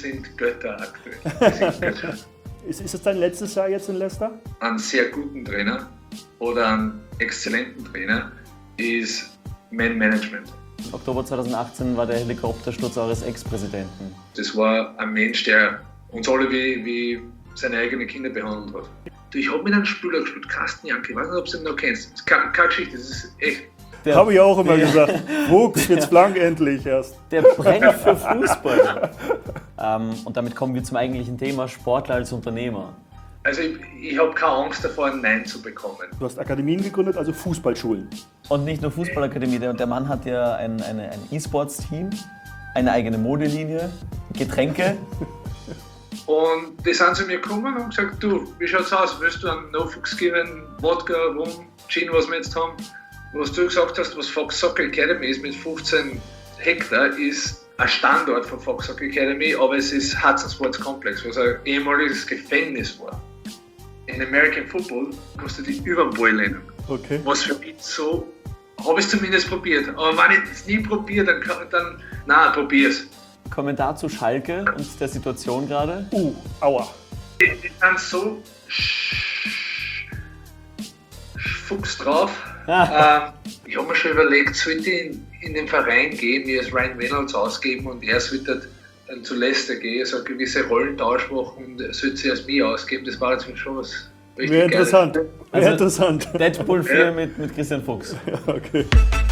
sind Götter aktuell. Die sind Götter. Ist es dein letztes Jahr jetzt in Leicester? Einen sehr guten Trainer oder einen exzellenten Trainer ist Man-Management. Oktober 2018 war der Helikoptersturz eures Ex-Präsidenten. Das war ein Mensch, der uns alle wie seine eigenen Kinder behandelt hat. Ich habe mit einem Spieler gespielt, Carsten Janke, ich weiß nicht, ob du ihn noch kennst. Das ist keine Geschichte, das ist echt. Habe ich auch immer gesagt. Fuchs, jetzt blank endlich erst. Der brennt für Fußball. Und damit kommen wir zum eigentlichen Thema, Sportler als Unternehmer. Also ich habe keine Angst davor, ein Nein zu bekommen. Du hast Akademien gegründet, also Fußballschulen. Und nicht nur Fußballakademie, der Mann hat ja ein E-Sports-Team, eine eigene Modelinie, Getränke. Und die sind zu mir gekommen und haben gesagt, du, wie schaut's aus? Willst du einen No-Fuchs geben, Wodka, Rum, Gin, was wir jetzt haben? Was du gesagt hast, was Fox Soccer Academy ist mit 15 Hektar, ist ein Standort von Fox Soccer Academy, aber es ist Hudson Sports Complex, was ein ehemaliges Gefängnis war. In American Football musst du dich über den Ball lehnen. Okay. Was für mich so, habe ich es zumindest probiert. Aber wenn ich es nie probiere, dann nein, probier's. Kommentar zu Schalke und der Situation gerade? Aua. Die sind so Fuchs drauf. Ich habe mir schon überlegt, sollte ich in den Verein gehen, mir als Ryan Reynolds ausgeben und er sollte dann zu Leicester gehen, also eine gewisse Rollentausch machen und sollte sie als mir ausgeben. Das war jetzt schon was richtig Wäre interessant. Geiles. Wäre interessant. Deadpool 4 mit Christian Fuchs. Ja, okay.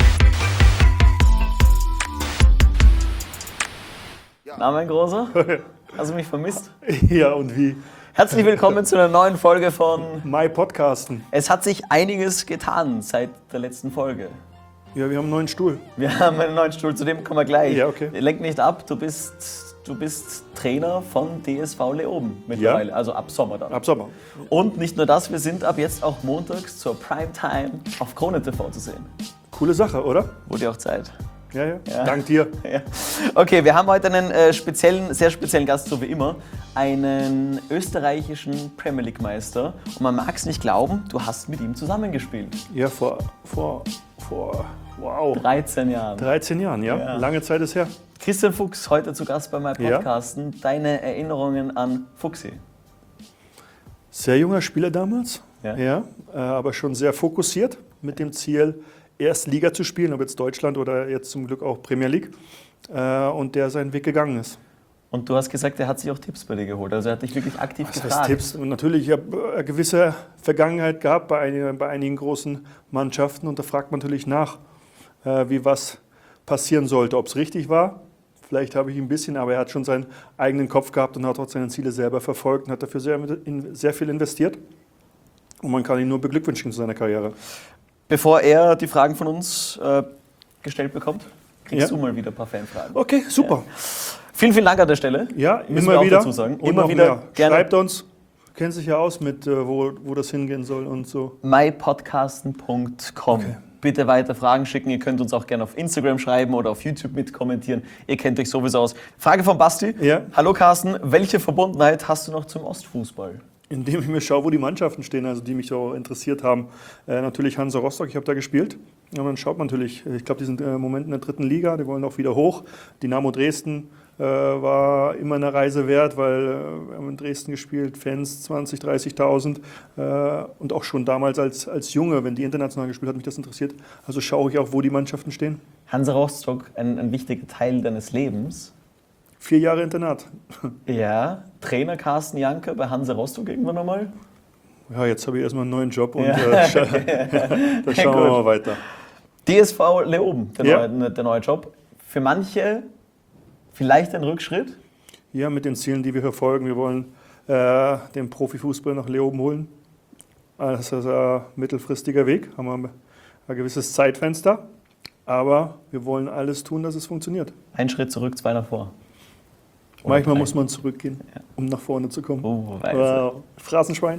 Na, mein Großer? Hast du mich vermisst? Ja, und wie? Herzlich willkommen zu einer neuen Folge von My Podcasten. Es hat sich einiges getan seit der letzten Folge. Ja, wir haben einen neuen Stuhl. Wir haben einen neuen Stuhl, zu dem kommen wir gleich. Ja, okay. Lenk nicht ab, du bist Trainer von DSV Leoben mittlerweile, Ja. also ab Sommer dann. Ab Sommer. Und nicht nur das, wir sind ab jetzt auch montags zur Primetime auf Krone TV zu sehen. Coole Sache, oder? Wurde auch Zeit. Ja, ja. Ja. Dank dir. Ja. Okay, wir haben heute einen sehr speziellen Gast, so wie immer. Einen österreichischen Premier League Meister. Und man mag es nicht glauben, du hast mit ihm zusammengespielt. Ja, vor wow, 13 Jahren. 13 Jahren, ja. Ja. Lange Zeit ist her. Christian Fuchs, heute zu Gast bei meinem Podcasten. Deine Erinnerungen an Fuchsi? Sehr junger Spieler damals, Ja. aber schon sehr fokussiert mit dem Ziel, erst Liga zu spielen, ob jetzt Deutschland oder jetzt zum Glück auch Premier League, und der seinen Weg gegangen ist. Und du hast gesagt, er hat sich auch Tipps bei dir geholt. Also er hat dich wirklich aktiv Das gefragt. heißt Tipps. Und natürlich, ich habe eine gewisse Vergangenheit gehabt bei einigen großen Mannschaften und da fragt man natürlich nach, wie was passieren sollte, ob es richtig war. Vielleicht habe ich ein bisschen, aber er hat schon seinen eigenen Kopf gehabt und hat auch seine Ziele selber verfolgt und hat dafür sehr viel investiert. Und man kann ihn nur beglückwünschen zu seiner Karriere. Bevor er die Fragen von uns gestellt bekommt, kriegst Ja. du mal wieder ein paar Fanfragen. Okay, super. Vielen, vielen Dank an der Stelle. Ja, Müssen immer wir auch wieder. dazu sagen. Und Immer noch wieder mehr. gerne. Schreibt uns, kennt sich ja aus mit, wo das hingehen soll und so. mypodcasten.com. Okay. Bitte weiter Fragen schicken. Ihr könnt uns auch gerne auf Instagram schreiben oder auf YouTube mitkommentieren. Ihr kennt euch sowieso aus. Frage von Basti. Ja. Hallo Carsten, welche Verbundenheit hast du noch zum Ostfußball? Indem ich mir schaue, wo die Mannschaften stehen, also die mich auch interessiert haben. Natürlich Hansa Rostock, ich habe da gespielt. Und dann schaut man natürlich, ich glaube, die sind im Moment in der 3. Liga, die wollen auch wieder hoch. Dynamo Dresden war immer eine Reise wert, weil wir haben in Dresden gespielt, Fans 20.000, 30.000. Und auch schon damals als Junge, wenn die international gespielt hat, mich das interessiert. Also schaue ich auch, wo die Mannschaften stehen. Hansa Rostock, ein wichtiger Teil deines Lebens. 4 Jahre Internat. Ja, Trainer Carsten Janke bei Hansa Rostock irgendwann einmal. Ja, jetzt habe ich erstmal einen neuen Job und Ja. da schauen wir mal weiter. DSV Leoben, Ja. der neue Job. Für manche vielleicht ein Rückschritt. Ja, mit den Zielen, die wir verfolgen. Wir wollen den Profifußball nach Leoben holen. Das ist ein mittelfristiger Weg, haben wir ein gewisses Zeitfenster. Aber wir wollen alles tun, dass es funktioniert. Ein Schritt zurück, 2 nach vor. Oder Manchmal 3. muss man zurückgehen, um nach vorne zu kommen. Weise. Phrasenschwein.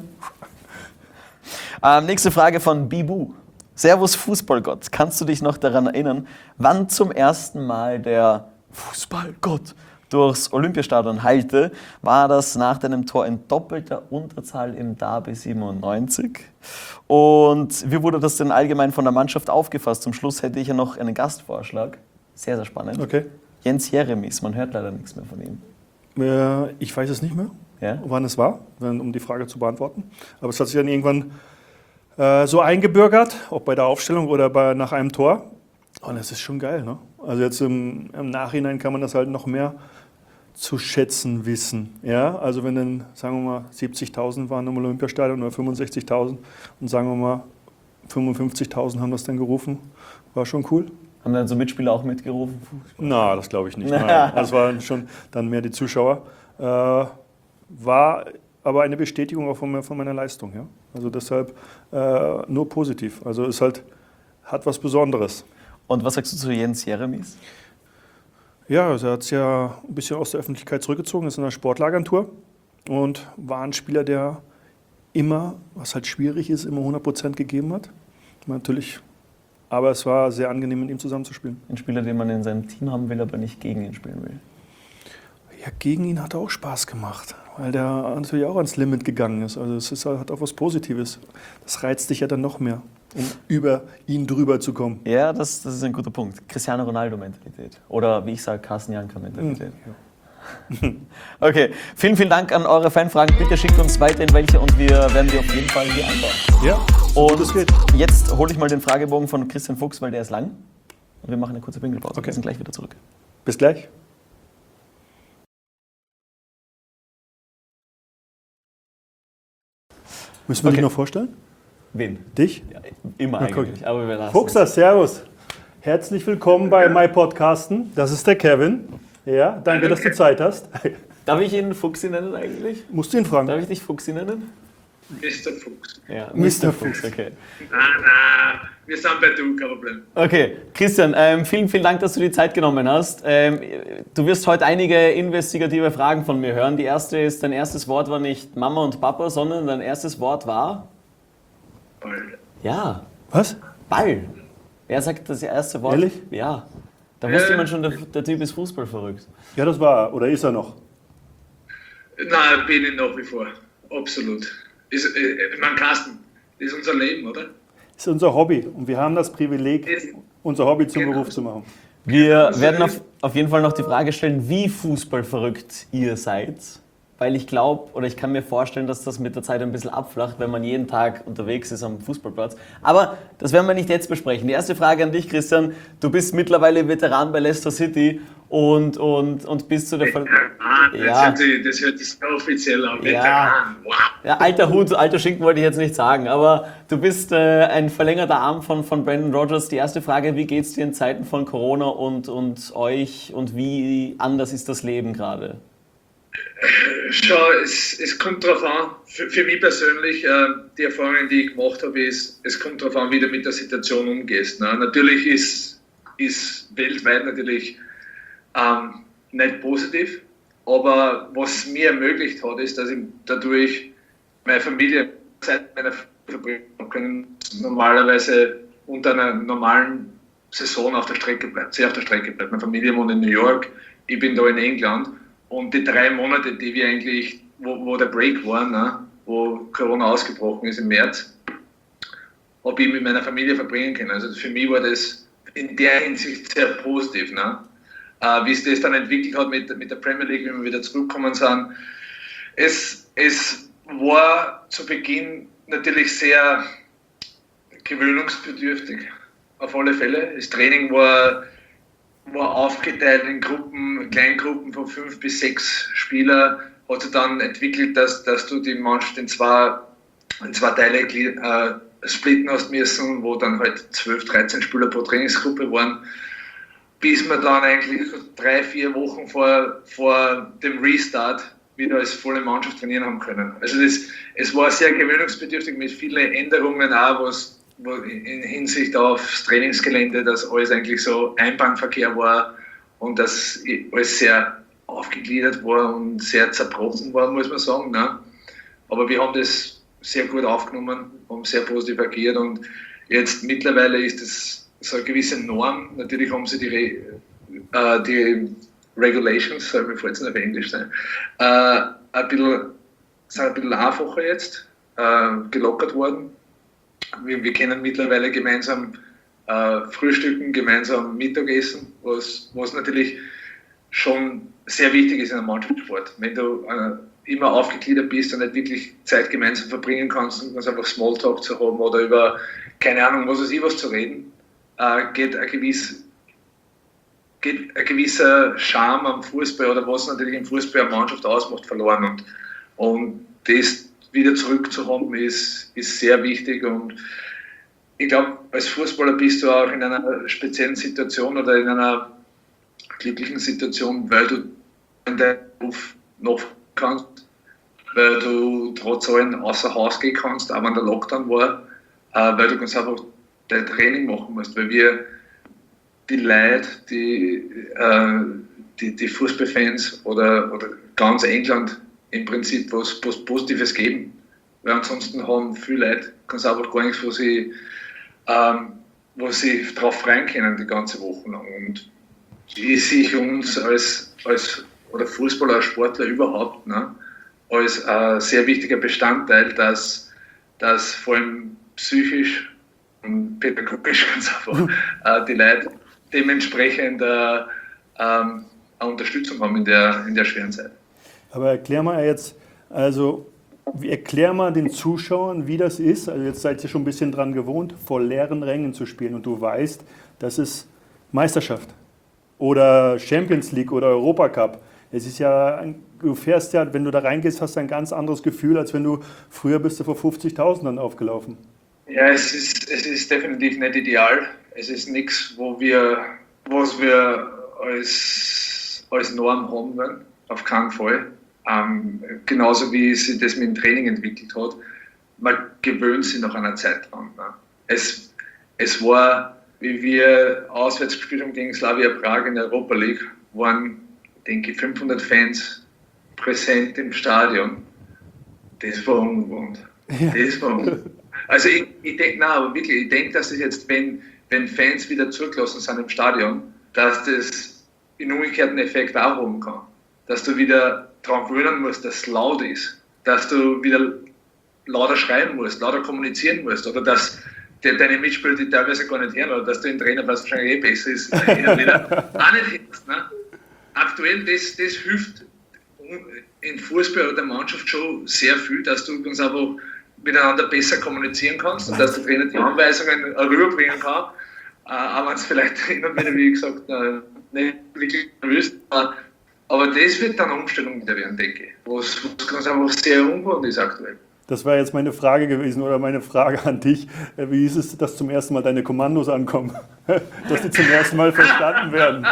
Nächste Frage von Bibu. Servus Fußballgott, kannst du dich noch daran erinnern, wann zum ersten Mal der Fußballgott durchs Olympiastadion heilte? War das nach deinem Tor in doppelter Unterzahl im Derby 97? Und wie wurde das denn allgemein von der Mannschaft aufgefasst? Zum Schluss hätte ich ja noch einen Gastvorschlag. Sehr, sehr spannend. Okay. Jens Jeremies, man hört leider nichts mehr von ihm. Ich weiß es nicht mehr, Ja? wann es war, um die Frage zu beantworten. Aber es hat sich dann irgendwann so eingebürgert, ob bei der Aufstellung oder nach einem Tor. Und das ist schon geil, ne? Also jetzt im Nachhinein kann man das halt noch mehr zu schätzen wissen. Ja? Also wenn dann, sagen wir mal, 70.000 waren im Olympiastadion oder 65.000 und sagen wir mal, 55.000 haben das dann gerufen, war schon cool. Haben dann so Mitspieler auch mitgerufen? Na, das glaube ich nicht. Nein. Das waren schon dann mehr die Zuschauer. War aber eine Bestätigung auch von meiner Leistung. Ja? Also deshalb nur positiv. Also es hat was Besonderes. Und was sagst du zu Jens Jeremies? Ja, also er hat sich ja ein bisschen aus der Öffentlichkeit zurückgezogen, ist in einer Sportlagentur und war ein Spieler, der immer, was halt schwierig ist, immer 100% gegeben hat. Natürlich, aber es war sehr angenehm, mit ihm zusammenzuspielen. Ein Spieler, den man in seinem Team haben will, aber nicht gegen ihn spielen will. Ja, gegen ihn hat er auch Spaß gemacht, weil der natürlich auch ans Limit gegangen ist. Also es hat auch was Positives. Das reizt dich ja dann noch mehr, um über ihn drüber zu kommen. Ja, das ist ein guter Punkt. Cristiano Ronaldo-Mentalität. Oder wie ich sage, Carsten Janka-Mentalität. Okay, vielen, vielen Dank an eure Fanfragen. Bitte schickt uns weiterhin welche und wir werden die auf jeden Fall hier einbauen. Ja, Und das geht. jetzt hole ich mal den Fragebogen von Christian Fuchs, weil der ist lang. Und wir machen eine kurze Pinkelpause. Okay. Wir sind gleich wieder zurück. Bis gleich. Müssen wir dich noch vorstellen? Wen? Dich? Ja, immer Na, guck. eigentlich, aber wir lassen Fuchser, servus. Herzlich willkommen bei MyPodcasten. Das ist der Kevin. Ja, danke, dass du Zeit hast. Darf ich ihn Fuchsi nennen eigentlich? Musst du ihn fragen. Darf ich dich Fuchsi nennen? Mr. Fuchs. Ja, Mr. Fuchs. Okay. Na, wir sind bei du, kein Problem. Okay, Christian, vielen, vielen Dank, dass du die Zeit genommen hast. Du wirst heute einige investigative Fragen von mir hören. Die erste ist, dein erstes Wort war nicht Mama und Papa, sondern dein erstes Wort war? Ball. Ja, Was? Ball. Wer sagt das erste Wort? Ehrlich? Ja. Da wusste man schon, der Typ ist Fußball verrückt. Ja, das war er. Oder ist er noch? Nein, bin ich nach wie vor. Absolut. Ich meine, Carsten, das ist unser Leben, oder? Das ist unser Hobby. Und wir haben das Privileg, unser Hobby zum Genau. Beruf zu machen. Wir werden auf jeden Fall noch die Frage stellen, wie fußballverrückt ihr seid. Weil ich glaube, oder ich kann mir vorstellen, dass das mit der Zeit ein bisschen abflacht, wenn man jeden Tag unterwegs ist am Fußballplatz. Aber das werden wir nicht jetzt besprechen. Die erste Frage an dich, Christian. Du bist mittlerweile Veteran bei Leicester City und bist zu der... Das hört sich so offiziell an. Veteran. Wow. Ja, alter Hut, alter Schinken wollte ich jetzt nicht sagen, aber du bist ein verlängerter Arm von Brandon Rodgers. Die erste Frage, wie geht es dir in Zeiten von Corona und euch und wie anders ist das Leben gerade? Schau, es kommt darauf an, für mich persönlich, die Erfahrungen, die ich gemacht habe, ist, es kommt darauf an, wie du mit der Situation umgehst. Ne? Natürlich ist weltweit natürlich nicht positiv, aber was mir ermöglicht hat, ist, dass ich dadurch meine Familie Zeit meiner verbringen können, normalerweise unter einer normalen Saison auf der Strecke bleibt, sehr auf der Strecke bleibt. Meine Familie wohnt in New York, ich bin da in England. Und die 3 Monate, die wir eigentlich, wo der Break war, ne, wo Corona ausgebrochen ist im März, habe ich mit meiner Familie verbringen können. Also für mich war das in der Hinsicht sehr positiv. Ne? Wie es das dann entwickelt hat mit der Premier League, wie wir wieder zurückgekommen sind. Es war zu Beginn natürlich sehr gewöhnungsbedürftig, auf alle Fälle. Das Training war aufgeteilt in Gruppen, Kleingruppen von 5 bis 6 Spieler, hat sich dann entwickelt, dass du die Mannschaft in zwei Teile splitten hast müssen, wo dann halt 12, 13 Spieler pro Trainingsgruppe waren, bis wir dann eigentlich 3-4 Wochen vor dem Restart wieder als volle Mannschaft trainieren haben können. Also es war sehr gewöhnungsbedürftig mit vielen Änderungen auch, wo in Hinsicht aufs Trainingsgelände, dass alles eigentlich so Einbahnverkehr war und dass alles sehr aufgegliedert war und sehr zerbrochen war, muss man sagen. Ne? Aber wir haben das sehr gut aufgenommen, haben sehr positiv agiert und jetzt mittlerweile ist es so eine gewisse Norm. Natürlich haben sie die Regulations, mir fällt es nicht auf Englisch sein, ein bisschen einfacher jetzt, gelockert worden. Wir können mittlerweile gemeinsam frühstücken, gemeinsam Mittagessen, was natürlich schon sehr wichtig ist in einem Mannschaftssport. Wenn du immer aufgegliedert bist und nicht wirklich Zeit gemeinsam verbringen kannst und einfach Smalltalk zu haben oder über, keine Ahnung, was zu reden, geht ein gewisser Charme am Fußball oder was natürlich im Fußball eine Mannschaft ausmacht, verloren. Und das wieder zurückzuhaben ist sehr wichtig. Und ich glaube, als Fußballer bist du auch in einer speziellen Situation oder in einer glücklichen Situation, weil du in deinem Beruf noch kannst, weil du trotz allem außer Haus gehen kannst, auch wenn der Lockdown war, weil du ganz einfach dein Training machen musst, weil wir die Leute, die Fußballfans oder ganz England im Prinzip was Positives geben, weil ansonsten haben viele Leute ganz einfach gar nichts, wo sie drauf freuen können die ganze Woche lang. Und ich sehe uns als oder Fußballer, als Sportler überhaupt, ne, als sehr wichtiger Bestandteil, dass vor allem psychisch und pädagogisch ganz einfach die Leute dementsprechend eine Unterstützung haben in der schweren Zeit. Aber erklär mal den Zuschauern, wie das ist. Also jetzt seid ihr schon ein bisschen dran gewohnt, vor leeren Rängen zu spielen und du weißt, das ist Meisterschaft oder Champions League oder Europacup. Es ist ja, du fährst ja, wenn du da reingehst, hast du ein ganz anderes Gefühl, als wenn du früher bist du vor 50.000 dann aufgelaufen. Ja, es ist definitiv nicht ideal. Es ist nichts, was wir als Norm haben wollen, auf keinen Fall. Genauso wie sich das mit dem Training entwickelt hat. Man gewöhnt sich nach einer Zeit dran. Ne? Es war, wie wir auswärts gespielt haben gegen Slavia Prag in der Europa League, waren, denke ich, 500 Fans präsent im Stadion. Das war ungewohnt. Ja. Das war ungewohnt. Also ich denke, dass es jetzt, wenn Fans wieder zurückgelassen sind im Stadion, dass das einen umgekehrten Effekt auch haben kann. Dass du wieder daran gewöhnen musst, dass es laut ist. Dass du wieder lauter schreien musst, lauter kommunizieren musst. Oder dass deine Mitspieler die teilweise gar nicht hören. Oder dass du den Trainer, was wahrscheinlich besser ist, wieder auch nicht hörst. Ne? Aktuell, das hilft in Fußball oder der Mannschaft schon sehr viel, dass du ganz einfach miteinander besser kommunizieren kannst und dass der Trainer die Anweisungen rüberbringen kann, auch wenn es vielleicht hin und wieder, wie gesagt, nicht wirklich löst. Aber das wird dann eine Umstellung wieder werden, denke ich, was ganz einfach sehr ungewohnt ist aktuell. Das war jetzt meine Frage gewesen oder meine Frage an dich. Wie ist es, dass zum ersten Mal deine Kommandos ankommen? Dass die zum ersten Mal verstanden werden?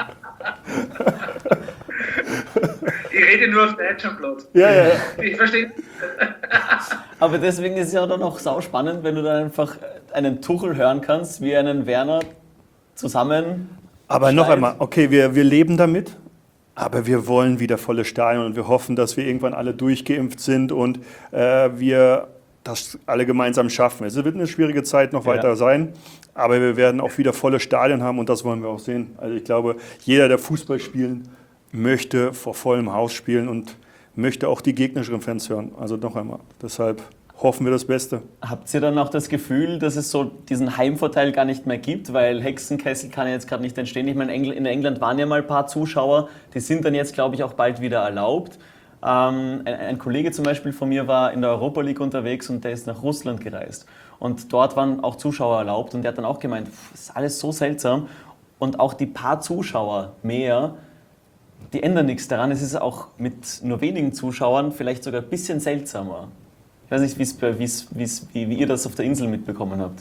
Ich rede nur auf Deutsch am Platz. Ja. Ich verstehe. Aber deswegen ist es ja dann auch sauspannend, wenn du dann einfach einen Tuchel hören kannst, wie einen Werner zusammen. Aber noch einmal, okay, wir leben damit, aber wir wollen wieder volle Stadien und wir hoffen, dass wir irgendwann alle durchgeimpft sind und wir das alle gemeinsam schaffen. Es wird eine schwierige Zeit noch weiter sein, aber wir werden auch wieder volle Stadien haben und das wollen wir auch sehen. Also ich glaube, jeder, der Fußball spielen möchte, vor vollem Haus spielen und möchte auch die gegnerischen Fans hören. Also noch einmal, deshalb hoffen wir das Beste. Habt ihr dann auch das Gefühl, dass es so diesen Heimvorteil gar nicht mehr gibt, weil Hexenkessel kann ja jetzt gerade nicht entstehen. Ich meine, in England waren ja mal ein paar Zuschauer, die sind dann jetzt, glaube ich, auch bald wieder erlaubt. Ein Kollege zum Beispiel von mir war in der Europa League unterwegs und der ist nach Russland gereist. Und dort waren auch Zuschauer erlaubt und der hat dann auch gemeint, das ist alles so seltsam. Und auch die paar Zuschauer mehr, die ändern nichts daran. Es ist auch mit nur wenigen Zuschauern vielleicht sogar ein bisschen seltsamer. Ich weiß nicht, wie ihr das auf der Insel mitbekommen habt.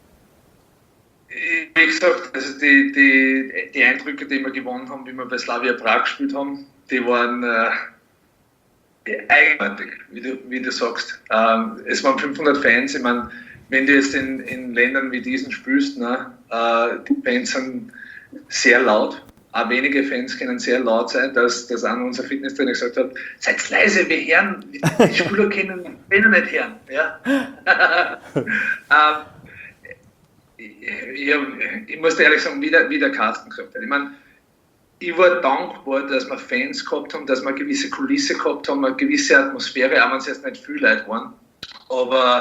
Wie gesagt, also die Eindrücke, die wir gewonnen haben, wie wir bei Slavia Prag gespielt haben, die waren eigenartig, wie du sagst. Es waren 500 Fans. Ich meine, wenn du jetzt in Ländern wie diesen spielst, ne, die Fans sind sehr laut. Auch wenige Fans können sehr laut sein, dass auch unser Fitnesstrainer gesagt hat, seid leise, wir hören, die Spieler können nicht hören. Ja? Ich muss dir ehrlich sagen, wie der Carsten gesagt hat. Ich meine, ich war dankbar, dass wir Fans gehabt haben, dass wir eine gewisse Kulisse gehabt haben, eine gewisse Atmosphäre, auch wenn es jetzt nicht viele Leute waren. Aber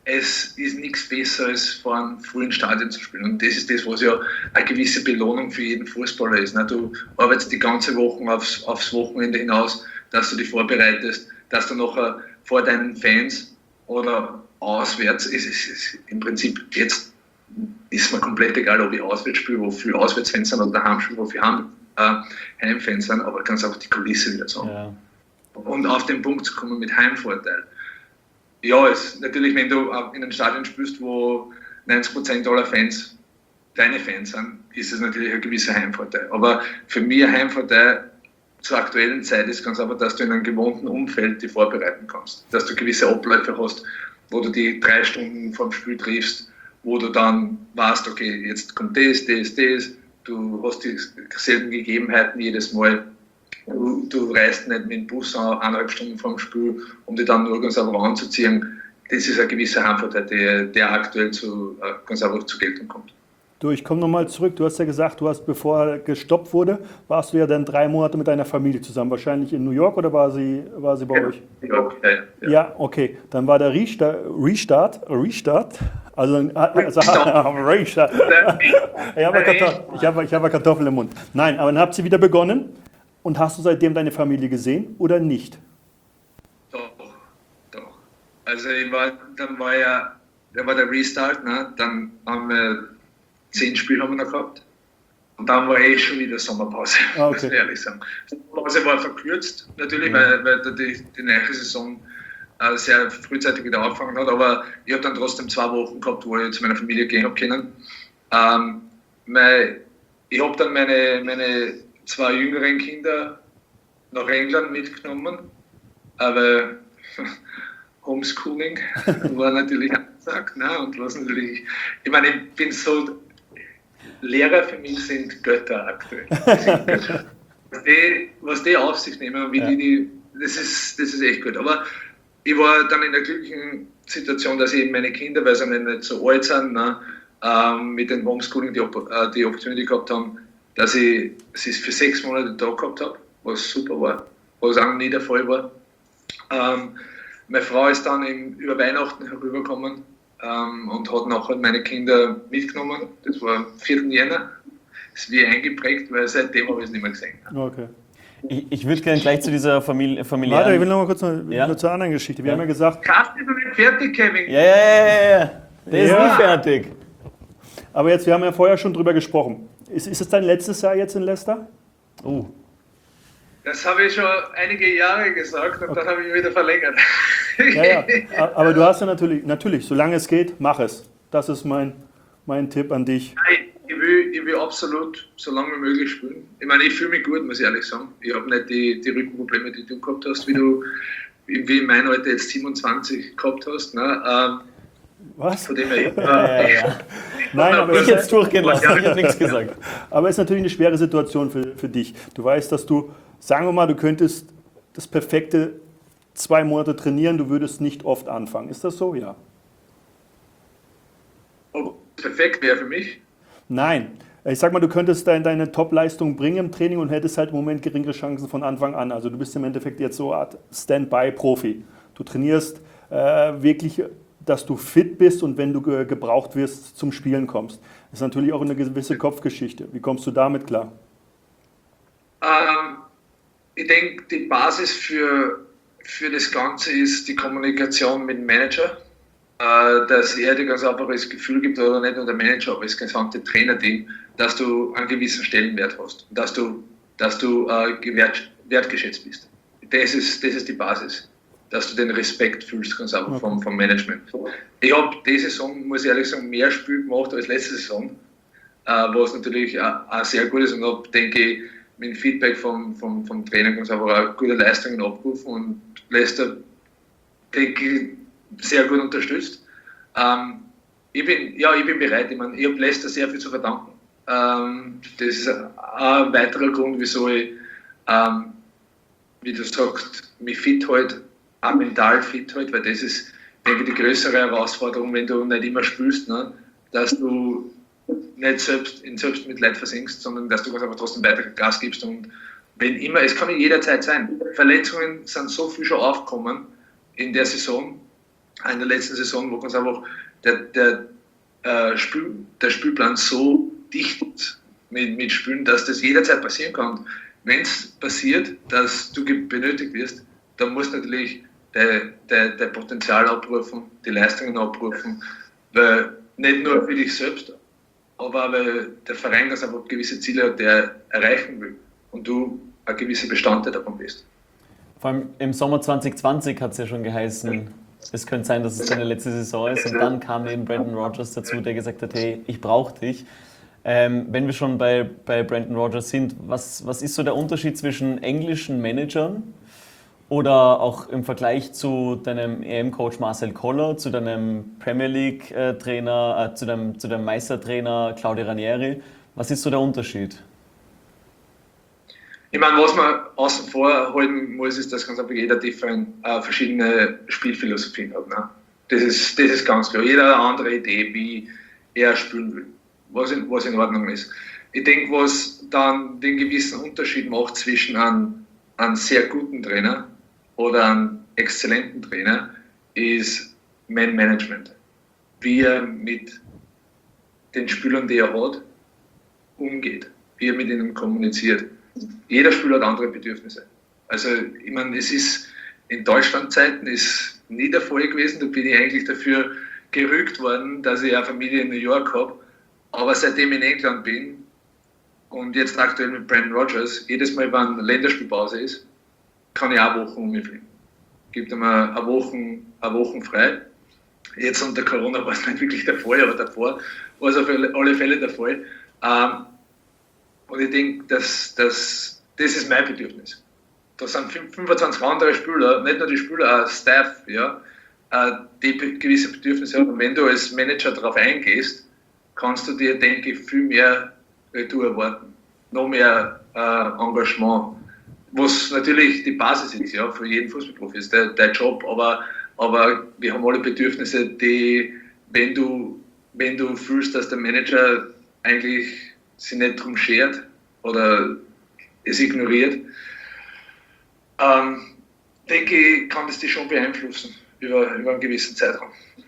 es ist nichts Besseres, vor einem vollen Stadion zu spielen. Und das ist das, was ja eine gewisse Belohnung für jeden Fußballer ist. Ne? Du arbeitest die ganze Woche aufs Wochenende hinaus, dass du dich vorbereitest, dass du nachher vor deinen Fans oder auswärts, ist im Prinzip jetzt ist mir komplett egal, ob ich auswärts spiele, wo viele Auswärtsfans sind, oder daheim spiele, wo viele Heimfans sind, aber ganz auch die Kulisse wieder sagen. Ja. Und auf den Punkt zu kommen mit Heimvorteil. Ja, es natürlich, wenn du in einem Stadion spielst, wo 90% aller Fans deine Fans sind, ist es natürlich ein gewisser Heimvorteil. Aber für mich ein Heimvorteil zur aktuellen Zeit ist ganz einfach, dass du in einem gewohnten Umfeld dich vorbereiten kannst. Dass du gewisse Abläufe hast, wo du die 3 Stunden vorm Spiel triffst, wo du dann weißt, okay, jetzt kommt das. Du hast dieselben Gegebenheiten jedes Mal. Du reist nicht mit dem Bus 1,5 Stunden vorm Spiel, um dich dann nur ganz einfach anzuziehen. Das ist ein gewisser Heimvorteil, der aktuell ganz einfach zur Geltung kommt. Du, ich komme nochmal zurück. Du hast ja gesagt, bevor er gestoppt wurde, warst du ja dann 3 Monate mit deiner Familie zusammen. Wahrscheinlich in New York, oder war sie bei euch? New York, ja. Ja, okay. Dann war der Restart. Also Restart. Ich habe Kartoffeln im Mund. Nein, aber dann habt ihr wieder begonnen. Und hast du seitdem deine Familie gesehen oder nicht? Doch. Also dann war der Restart, ne? Dann haben wir 10 Spiele haben wir noch gehabt. Und dann war schon wieder Sommerpause, muss ich ehrlich sagen. Die Sommerpause war verkürzt, natürlich, weil die neue Saison sehr frühzeitig wieder angefangen hat. Aber ich habe dann trotzdem 2 Wochen gehabt, wo ich zu meiner Familie gehen habe können. Ich habe dann meine 2 jüngeren Kinder nach England mitgenommen, aber Homeschooling war natürlich angesagt, ne? Und was natürlich, ich meine, ich bin so, Lehrer für mich sind Götter aktuell. Was die auf sich nehmen, wie das ist echt gut. Aber ich war dann in der glücklichen Situation, dass ich meine Kinder, weil sie nicht so alt sind, ne, mit dem Homeschooling die Opportunity gehabt haben, dass ich sie für 6 Monate da gehabt habe, was super war, was auch nie der Fall war. Meine Frau ist dann über Weihnachten herübergekommen und hat nachher meine Kinder mitgenommen. Das war am 4. Jänner. Das ist wie eingeprägt, weil seitdem habe ich es nicht mehr gesehen. Okay. Ich würde gerne gleich zu dieser familiären... Warte, ich will noch mal kurz nur zur anderen Geschichte. Wir haben ja gesagt... Kannst du nicht fertig, Kevin? Ja. Der ist nie fertig. Aber jetzt, wir haben ja vorher schon drüber gesprochen. Ist es dein letztes Jahr jetzt in Leicester? Das habe ich schon einige Jahre gesagt und dann habe ich wieder verlängert. Ja. Aber du hast ja natürlich, solange es geht, mach es. Das ist mein Tipp an dich. Nein, ich will absolut so lange wie möglich spielen. Ich meine, ich fühle mich gut, muss ich ehrlich sagen. Ich habe nicht die Rückenprobleme, die du gehabt hast, wie in meinem Alter jetzt 27 gehabt hast. Ne? Was? Von dem her, Nein, aber ich jetzt durchgehen lassen, ich habe nichts gesagt. Aber es ist natürlich eine schwere Situation für dich. Du weißt, dass du, sagen wir mal, du könntest das perfekte 2 Monate trainieren, du würdest nicht oft anfangen. Ist das so? Ja. Ob perfekt wäre für mich? Nein. Ich sag mal, du könntest deine Top-Leistung bringen im Training und hättest halt im Moment geringere Chancen von Anfang an. Also du bist im Endeffekt jetzt so eine Art Stand-by-Profi. Du trainierst wirklich, dass du fit bist und wenn du gebraucht wirst, zum Spielen kommst. Das ist natürlich auch eine gewisse Kopfgeschichte. Wie kommst du damit klar? Ich denke, die Basis für das Ganze ist die Kommunikation mit dem Manager. Dass er dir ganz einfach das Gefühl gibt, oder nicht nur der Manager, aber das gesamte Trainerteam, dass du einen gewissen Stellenwert hast, dass du wertgeschätzt bist. Das ist die Basis, dass du den Respekt fühlst, ganz einfach vom Management. Ich habe diese Saison, muss ich ehrlich sagen, mehr Spiel gemacht als letzte Saison, was natürlich auch sehr gut ist und habe, denke ich, mit dem Feedback vom Trainer ganz einfach auch gute Leistungen abgerufen und Leicester, denke ich, sehr gut unterstützt. Ich bin bereit. Ich meine, ich habe Leicester sehr viel zu verdanken. Das ist ein weiterer Grund, wieso ich, wie du sagst, mich fit halte, auch mental fit halte, weil das ist, denke ich, die größere Herausforderung, wenn du nicht immer spielst, ne? Dass du nicht in Selbstmitleid versinkst, sondern dass du ganz einfach trotzdem weiter Gas gibst und wenn immer, es kann jederzeit sein. Verletzungen sind so viel schon aufgekommen in der Saison, in der letzten Saison, wo ganz einfach der Spielplan so dicht mit Spielen, dass das jederzeit passieren kann. Wenn es passiert, dass du benötigt wirst, dann musst du natürlich dein Potenzial abrufen, die Leistungen abrufen, weil nicht nur für dich selbst, aber weil der Verein ganz einfach gewisse Ziele hat, der erreichen will und du ein gewisser Bestandteil davon bist. Vor allem im Sommer 2020 hat es ja schon geheißen, es könnte sein, dass es seine letzte Saison ist, und dann kam eben Brendan Rodgers dazu, der gesagt hat, hey, ich brauche dich. Wenn wir schon bei Brendan Rodgers sind, was ist so der Unterschied zwischen englischen Managern oder auch im Vergleich zu deinem EM-Coach Marcel Koller, zu deinem Premier League-Trainer, zu deinem Meistertrainer Claudio Ranieri? Was ist so der Unterschied? Ich meine, was man außen vor halten muss, ist, dass ganz einfach jeder verschiedene Spielphilosophien hat. Ne? Das ist ganz klar. Jeder hat eine andere Idee, wie er spielen will, was in Ordnung ist. Ich denke, was dann den gewissen Unterschied macht zwischen einem sehr guten Trainer oder einem exzellenten Trainer, ist Man-Management. Wie er mit den Spielern, die er hat, umgeht, wie er mit ihnen kommuniziert. Jeder Spieler hat andere Bedürfnisse. Also, ich meine, es ist in Deutschland-Zeiten ist nie der Fall gewesen, da bin ich eigentlich dafür gerügt worden, dass ich eine Familie in New York habe. Aber seitdem ich in England bin und jetzt aktuell mit Brendan Rodgers, jedes Mal, wenn Länderspielpause ist, kann ich auch Wochen um mich fliegen. Gibt mir eine Woche frei. Jetzt unter Corona war es nicht wirklich der Fall, aber davor war es auf alle Fälle der Fall. Und ich denke, das ist mein Bedürfnis. Da sind 25 andere Spieler, nicht nur die Spieler, auch Staff, ja, die gewisse Bedürfnisse haben. Und wenn du als Manager darauf eingehst, kannst du dir, denke ich, viel mehr Retour erwarten. Noch mehr Engagement. Was natürlich die Basis ist, ja, für jeden Fußballprofi, ist der Job. Aber wir haben alle Bedürfnisse, die, wenn du fühlst, dass der Manager eigentlich sich nicht drum schert oder es ignoriert, denke ich, kann das dich schon beeinflussen über einen gewissen Zeitraum.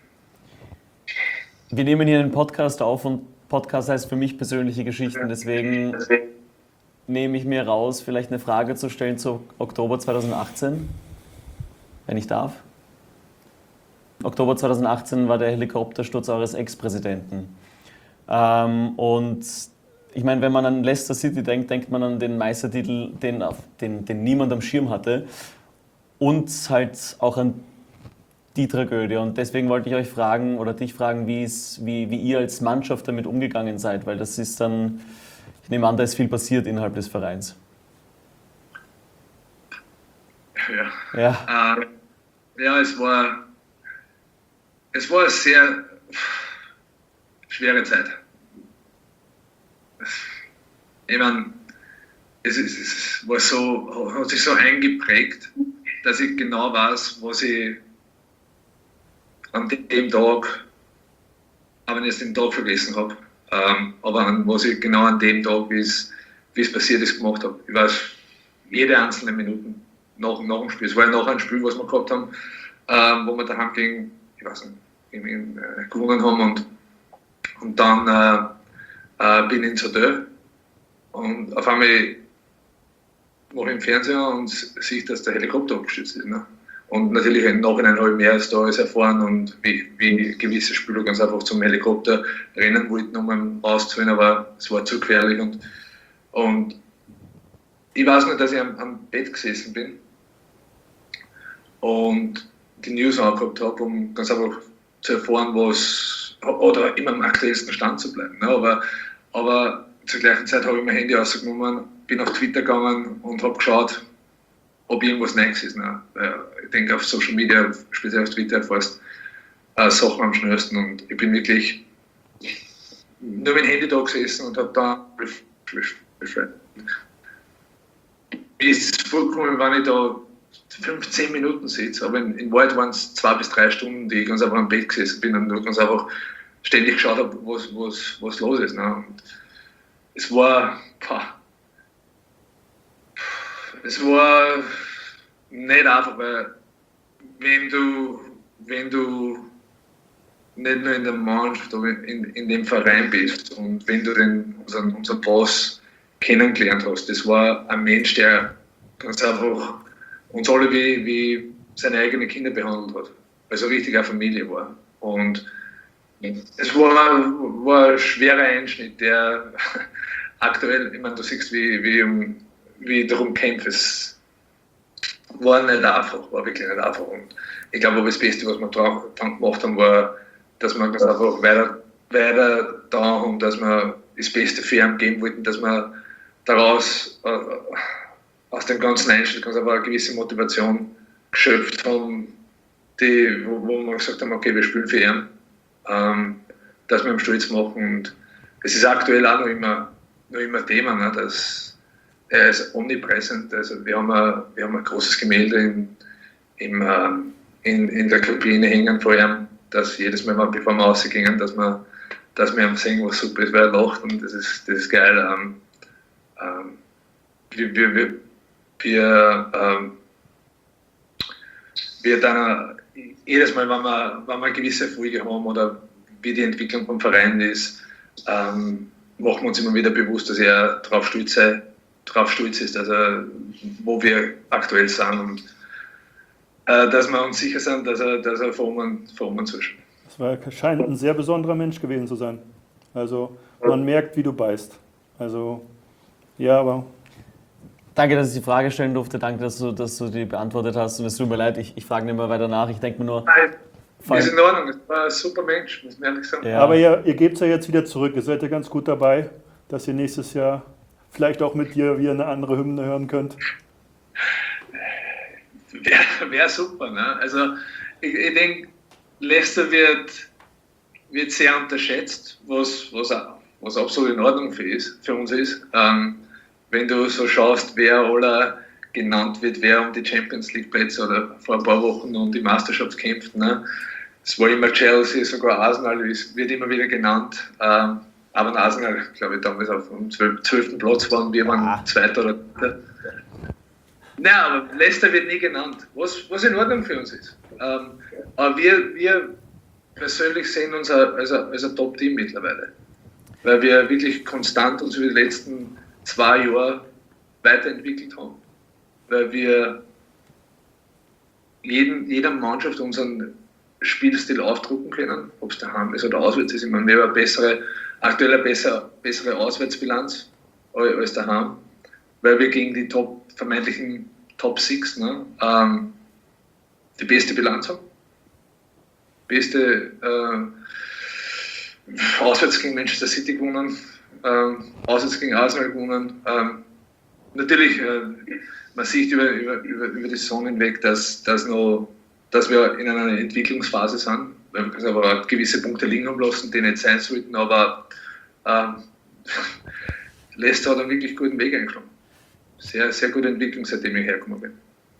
Wir nehmen hier einen Podcast auf und Podcast heißt für mich persönliche Geschichten, deswegen nehme ich mir raus, vielleicht eine Frage zu stellen zu Oktober 2018, wenn ich darf. Oktober 2018 war der Helikoptersturz eures Ex-Präsidenten. Und ich meine, wenn man an Leicester City denkt, denkt man an den Meistertitel, den niemand am Schirm hatte, und halt auch an die Tragödie. Und deswegen wollte ich euch fragen oder dich fragen, wie ihr als Mannschaft damit umgegangen seid, weil das ist dann, ich nehme an, da ist viel passiert innerhalb des Vereins. Ja, es war eine sehr schwere Zeit. Ich meine, es war so, hat sich so eingeprägt, dass ich genau weiß, was ich an dem Tag, auch wenn ich jetzt den Tag vergessen habe, aber was ich genau an dem Tag, wie es passiert ist, gemacht habe. Ich weiß jede einzelne Minute nach dem Spiel. Es war ja nach einem Spiel, was wir gehabt haben, wo wir daheim gegen gewonnen haben, und dann bin ich in Sadö und auf einmal mache ich im Fernseher und sehe, dass der Helikopter abgestürzt ist. Ne? Und natürlich im Nachhinein habe ich mehr als da alles erfahren und wie gewisse Spieler ganz einfach zum Helikopter rennen wollten, um ihn rauszuholen, aber es war zu gefährlich. Und ich weiß nicht, dass ich am Bett gesessen bin und die News angeguckt habe, um ganz einfach zu erfahren, oder immer am aktuellsten Stand zu bleiben. Ne? Aber zur gleichen Zeit habe ich mein Handy rausgenommen, bin auf Twitter gegangen und habe geschaut, ob irgendwas Neues ist. Ne? Ich denke, auf Social Media, speziell auf Twitter, erfährst Sachen am schnellsten. Und ich bin wirklich nur mit dem Handy da gesessen und habe da wie ist es vorgekommen, wenn ich da 15 Minuten sitze, aber in Wahrheit waren es 2 bis 3 Stunden, die ich ganz einfach am Bett gesessen bin und ganz einfach ständig geschaut habe, was los ist. Ne? Und es war nicht einfach, weil wenn du wenn du nicht nur in der Mannschaft, aber in dem Verein bist und wenn du unseren Boss kennengelernt hast, das war ein Mensch, der ganz einfach uns alle wie seine eigenen Kinder behandelt hat. Also richtig eine Familie war. Und es war ein schwerer Einschnitt, der aktuell, ich meine, du siehst, wie ich darum kämpfe. Es war nicht einfach, war wirklich nicht einfach. Und ich glaube, das Beste, was wir dann gemacht haben, war, dass wir ganz einfach weiter da haben, dass wir das Beste für ihn geben wollten, dass wir daraus, aus dem ganzen Einschnitt, ganz einfach eine gewisse Motivation geschöpft haben, wo wir gesagt haben, okay, wir spielen für ihn, dass wir ihn stolz machen. Und es ist aktuell auch noch immer Thema, ne, dass er ist omnipräsent. Also wir haben ein großes Gemälde in der Kabine hängen vor ihm, dass jedes Mal, bevor wir rausgingen, dass wir ihm sehen, was super ist, weil er lacht, und das ist geil. Wir dann jedes Mal, wenn wir eine gewisse Erfolge haben oder wie die Entwicklung vom Verein ist, machen wir uns immer wieder bewusst, dass er darauf stolz ist, also wo wir aktuell sind, und dass wir uns sicher sind, dass er vor uns zuschaut. Das scheint ein sehr besonderer Mensch gewesen zu sein. Also man merkt, wie du beißt. Also ja, aber... Danke, dass ich die Frage stellen durfte. Danke, dass du die beantwortet hast. Und es tut mir leid, ich frage nicht mehr weiter nach. Ich denke mir nur... Nein, ist in Ordnung. Es war ein super Mensch, muss man ehrlich sagen. Ja. Aber ihr gebt es ja jetzt wieder zurück. Ihr seid ja ganz gut dabei, dass ihr nächstes Jahr vielleicht auch mit dir wieder eine andere Hymne hören könnt. Wäre super, ne? Also ich denke, Leicester wird sehr unterschätzt, was absolut in Ordnung für uns ist. Wenn du so schaust, wer aller genannt wird, wer um die Champions League Plätze oder vor ein paar Wochen um die Meisterschaft kämpft. Ne? Es war immer Chelsea, sogar Arsenal wird immer wieder genannt. Aber in Arsenal, glaube ich, damals auf dem 12. Platz waren, wir waren Zweiter oder Dritter. Nein, aber Leicester wird nie genannt, was in Ordnung für uns ist. Aber wir persönlich sehen uns als ein Top-Team mittlerweile, weil wir wirklich konstant uns über die letzten 2 Jahre weiterentwickelt haben, weil wir jeder Mannschaft unseren Spielstil aufdrucken können, ob es daheim ist oder auswärts ist. Ich meine, wir haben aktuell eine bessere Auswärtsbilanz als daheim, weil wir gegen die vermeintlichen Top 6 die beste Bilanz haben. Beste auswärts gegen Manchester City gewonnen, auswärts gegen Arsenal gewonnen. Natürlich, man sieht über die Saison hinweg, dass wir in einer Entwicklungsphase sind, weil wir aber gewisse Punkte liegen haben lassen, die nicht sein sollten, aber Leicester hat einen wirklich guten Weg eingeschlagen. Sehr, sehr gute Entwicklung, seitdem ich hergekommen bin.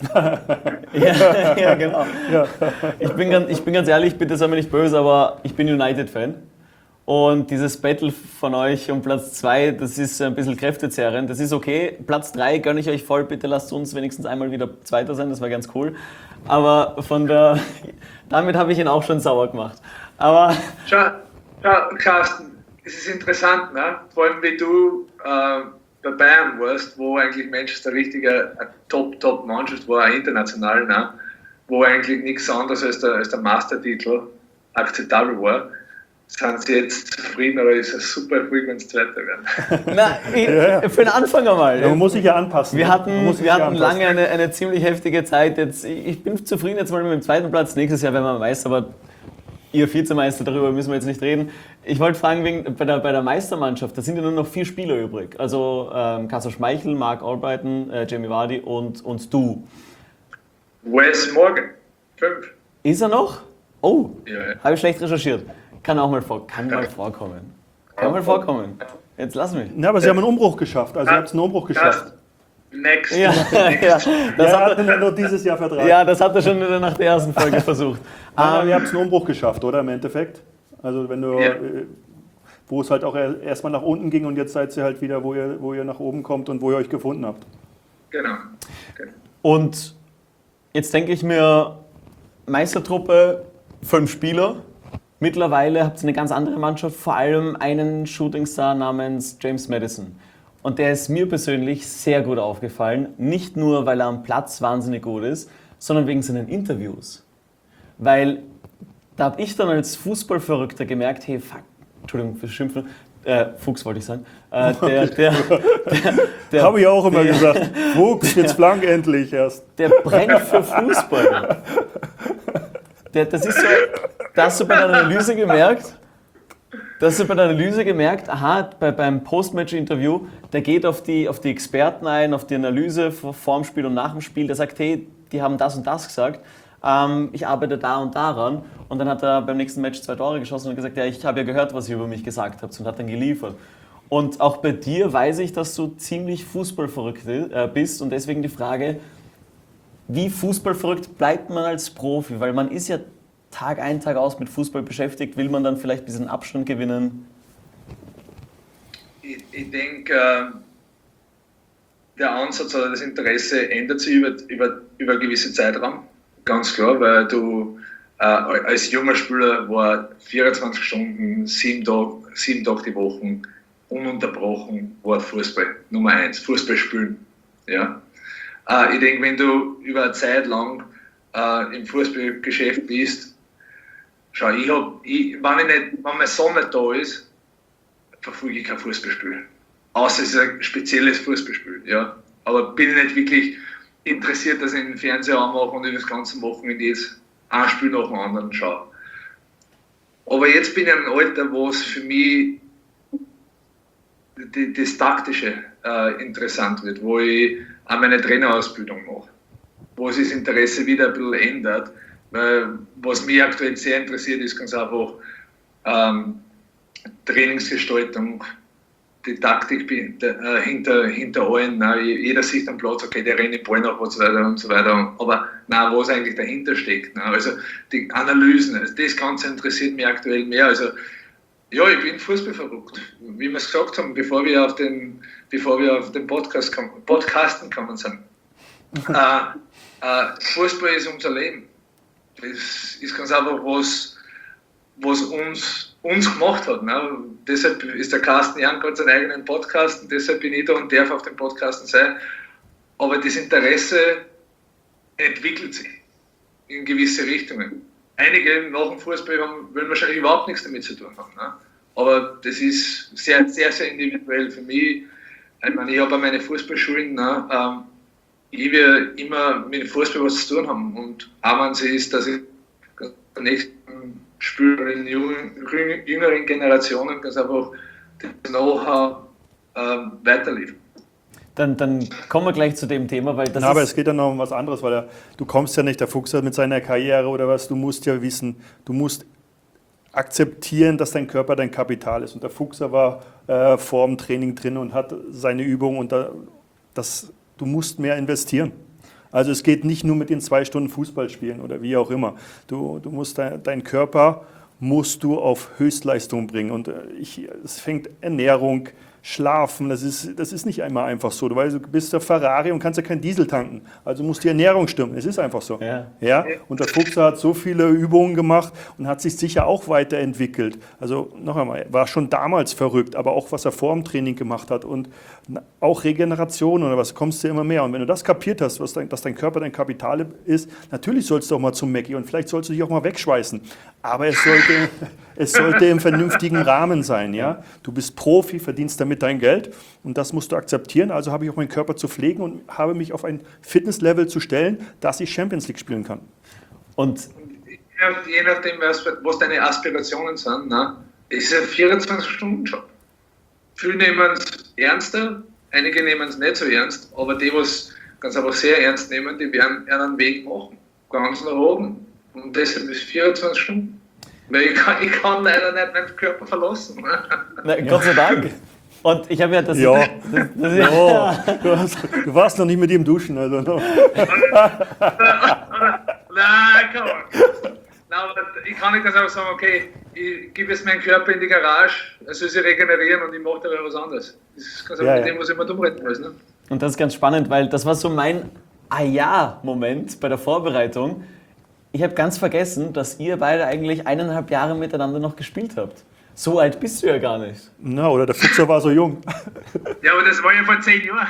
ja, genau. Ja. Ich bin ganz ehrlich, bitte sei mir nicht böse, aber ich bin United-Fan. Und dieses Battle von euch um Platz 2, das ist ein bisschen kräftezehrend. Das ist okay. Platz 3 gönne ich euch voll. Bitte lasst uns wenigstens einmal wieder Zweiter sein, das war ganz cool. Aber damit habe ich ihn auch schon sauer gemacht. Aber Schau, Carsten, es ist interessant, ne? Vor allem wie du bei Bayern warst, wo eigentlich Manchester richtig eine Top-Mannschaft war, international, ne? Wo eigentlich nichts anderes als der Mastertitel akzeptabel war. Sind Sie jetzt zufrieden oder ist es super ruhig, wenn es Zweiter werden? Na, für den Anfang einmal. Ja, man muss sich ja anpassen. Wir hatten lange eine ziemlich heftige Zeit. Ich bin zufrieden jetzt mal mit dem 2. Platz. Nächstes Jahr werden wir Meister, aber ihr Vizemeister, darüber müssen wir jetzt nicht reden. Ich wollte fragen, bei der Meistermannschaft, da sind ja nur noch 4 Spieler übrig. Also Kasper Schmeichel, Mark Albrighton, Jamie Vardy und du. Wes Morgan, 5. Ist er noch? Oh, ja. Habe ich schlecht recherchiert. Kann mal vorkommen. Jetzt lass mich. Ja, aber Sie haben einen Umbruch geschafft. Also ihr habt einen Umbruch geschafft. Next. Ja. Das hat er nur dieses Jahr Vertrag. Ja, das hat er schon nach der ersten Folge versucht. Nein, ihr habt einen Umbruch geschafft, oder? Im Endeffekt. Also wenn du, wo es halt auch erstmal nach unten ging und jetzt seid ihr halt wieder, wo ihr nach oben kommt und wo ihr euch gefunden habt. Genau. Und jetzt denke ich mir, Meistertruppe, 5 Spieler. Mittlerweile habt ihr eine ganz andere Mannschaft, vor allem einen Shootingstar namens James Madison. Und der ist mir persönlich sehr gut aufgefallen. Nicht nur, weil er am Platz wahnsinnig gut ist, sondern wegen seinen Interviews. Weil da habe ich dann als Fußballverrückter gemerkt, hey, fuck, Entschuldigung fürs Schimpfen, Fuchs wollte ich sagen. Habe ich auch immer gesagt. Fuchs, jetzt blank endlich erst. Der brennt für Fußball. Das ist so, da hast du bei der Analyse gemerkt, aha, beim Postmatch-Interview, der geht auf die Experten ein, auf die Analyse vor dem Spiel und nach dem Spiel, der sagt, hey, die haben das und das gesagt, ich arbeite da und daran. Und dann hat er beim nächsten Match 2 Tore geschossen und gesagt, ja, ich habe ja gehört, was ihr über mich gesagt habt, und hat dann geliefert. Und auch bei dir weiß ich, dass du ziemlich fußballverrückt bist, und deswegen die Frage, wie fußballverrückt bleibt man als Profi? Weil man ist ja Tag ein, Tag aus mit Fußball beschäftigt. Will man dann vielleicht ein bisschen Abstand gewinnen? Ich denke, der Ansatz oder das Interesse ändert sich über einen gewissen Zeitraum. Ganz klar, weil du als junger Spieler war 24 Stunden, 7 Tage die Woche ununterbrochen war Fußball. Nummer 1, Fußball spielen. Ja. Ich denke, wenn du über eine Zeit lang im Fußballgeschäft bist, schau, wenn mein Sohn nicht da ist, verfolge ich kein Fußballspiel. Außer es ist ein spezielles Fußballspiel. Ja. Aber bin ich nicht wirklich interessiert, dass ich den Fernseher anmache und über das ganze Wochenende jetzt ein Spiel nach dem anderen schaue. Aber jetzt bin ich in einem Alter, wo es für mich das Taktische interessant wird, wo ich auch meine Trainerausbildung mache, wo sich das Interesse wieder ein bisschen ändert. Weil was mich aktuell sehr interessiert, ist ganz einfach Trainingsgestaltung, die Taktik hinter allen. Jeder sieht am Platz, okay, der rennt den Ball nach und so weiter und so weiter. Aber nein, was eigentlich dahinter steckt. Also die Analysen, also das Ganze interessiert mich aktuell mehr. Also ja, ich bin Fußballverrückt. Wie wir es gesagt haben, bevor wir auf den Podcasten kommen sind. Fußball ist unser Leben. Das ist ganz einfach was uns gemacht hat. Ne? Deshalb ist der Carsten Jank hat seinen eigenen Podcast und deshalb bin ich da und darf auf dem Podcasten sein. Aber das Interesse entwickelt sich in gewisse Richtungen. Einige nach dem Fußball wollen wahrscheinlich überhaupt nichts damit zu tun haben. Ne? Aber das ist sehr, sehr, sehr individuell für mich. Ich meine, ich habe meine Fußballschulen, ne? Ich will immer mit dem Fußball was zu tun haben. Und auch wenn es ist, dass ich der nächsten Spieler in jüngeren Generationen ganz einfach das Know-how weiterliefern. Dann kommen wir gleich zu dem Thema, weil das aber es geht ja noch um was anderes, weil du kommst ja nicht, der Fuchs mit seiner Karriere oder was, du musst ja wissen, du musst akzeptieren, dass dein Körper dein Kapital ist. Und der Fuchser war vor dem Training drin und hat seine Übung und du musst mehr investieren. Also es geht nicht nur mit den 2 Stunden Fußball spielen oder wie auch immer. Du musst deinen Körper musst du auf Höchstleistung bringen. Und es fängt Ernährung, Schlafen, das ist nicht einmal einfach so. Du weißt, du bist der Ferrari und kannst ja kein Diesel tanken. Also muss die Ernährung stimmen. Es ist einfach so. Ja? Und der Fuchser hat so viele Übungen gemacht und hat sich sicher auch weiterentwickelt. Also noch einmal, war schon damals verrückt, aber auch was er vor dem Training gemacht hat und auch Regeneration oder was, kommst du immer mehr. Und wenn du das kapiert hast, dass dein Körper dein Kapital ist, natürlich sollst du auch mal zum Mackie und vielleicht sollst du dich auch mal wegschweißen. Aber es sollte im vernünftigen Rahmen sein. Ja? Du bist Profi, verdienst damit dein Geld und das musst du akzeptieren. Also habe ich auch meinen Körper zu pflegen und habe mich auf ein Fitnesslevel zu stellen, dass ich Champions League spielen kann. Und je nachdem, was deine Aspirationen sind, ne, ist ein 24-Stunden-Job. Viele nehmen es ernster, einige nehmen es nicht so ernst, aber die, was ganz einfach sehr ernst nehmen, die werden einen Weg machen, ganz nach oben. Und deshalb ist 24 Stunden. Weil ich kann leider nicht meinen Körper verlassen. Na, Gott sei Dank. Und ich habe ja das... Ja, du warst noch nicht mit ihm duschen. Also no. Nein, komm. Nein, aber ich kann nicht ganz einfach sagen, okay, ich gebe jetzt meinen Körper in die Garage, er soll sich regenerieren und ich mache dabei was anderes. Das ist ganz einfach mit dem, was ich mir umreden muss. Ne? Und das ist ganz spannend, weil das war so mein Ah-ja-Moment bei der Vorbereitung. Ich habe ganz vergessen, dass ihr beide eigentlich 1,5 Jahre miteinander noch gespielt habt. So alt bist du ja gar nicht. Na, oder der Fuchser war so jung. Ja, aber das war ja vor 10 Jahren.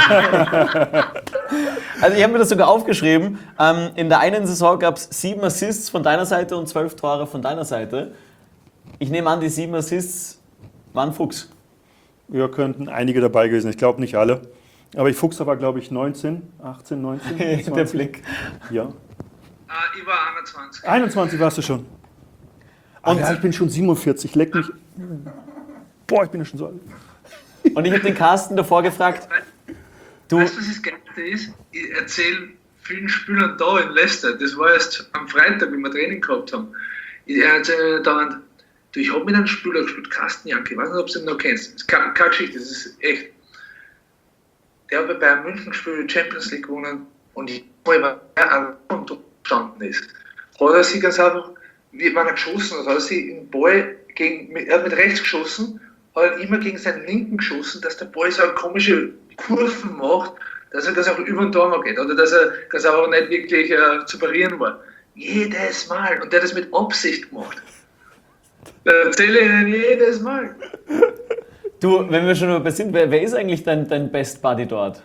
Also ich habe mir das sogar aufgeschrieben. In der einen Saison gab es 7 Assists von deiner Seite und 12 Tore von deiner Seite. Ich nehme an, die 7 Assists waren Fuchs. Ja, könnten einige dabei gewesen, ich glaube nicht alle. Aber Fuchser war, glaube ich, 19, 18, 19, 20. Der Blick. Ja. Ich war 21. 21 warst du schon. Und ja, ich bin schon 47, leck mich. Boah, ich bin ja schon so alt. Und ich habe den Carsten davor gefragt, du, Weißt du, was das Geilste ist? Ich erzähle vielen Spielern da in Leicester, das war erst am Freitag, wie wir Training gehabt haben. Ich erzähle dauernd, du, ich habe mit einem Spieler gespielt, Carsten Janke, ich weiß nicht, ob du ihn noch kennst. Das ist keine Geschichte, das ist echt. Der hat bei Bayern München gespielt, Champions League gewonnen und ich war an der gestanden ist. Hat er sich ganz einfach, wie wenn er geschossen hat, hat er sich den Ball er hat mit rechts geschossen, hat er immer gegen seinen Linken geschossen, dass der Ball so eine komische Kurven macht, dass er das auch über den Torwart geht oder dass er das aber nicht wirklich zu parieren war. Jedes Mal. Und der hat das mit Absicht gemacht. Da erzähle ich Ihnen jedes Mal. du, wenn wir schon dabei sind, wer ist eigentlich dein Best Buddy dort?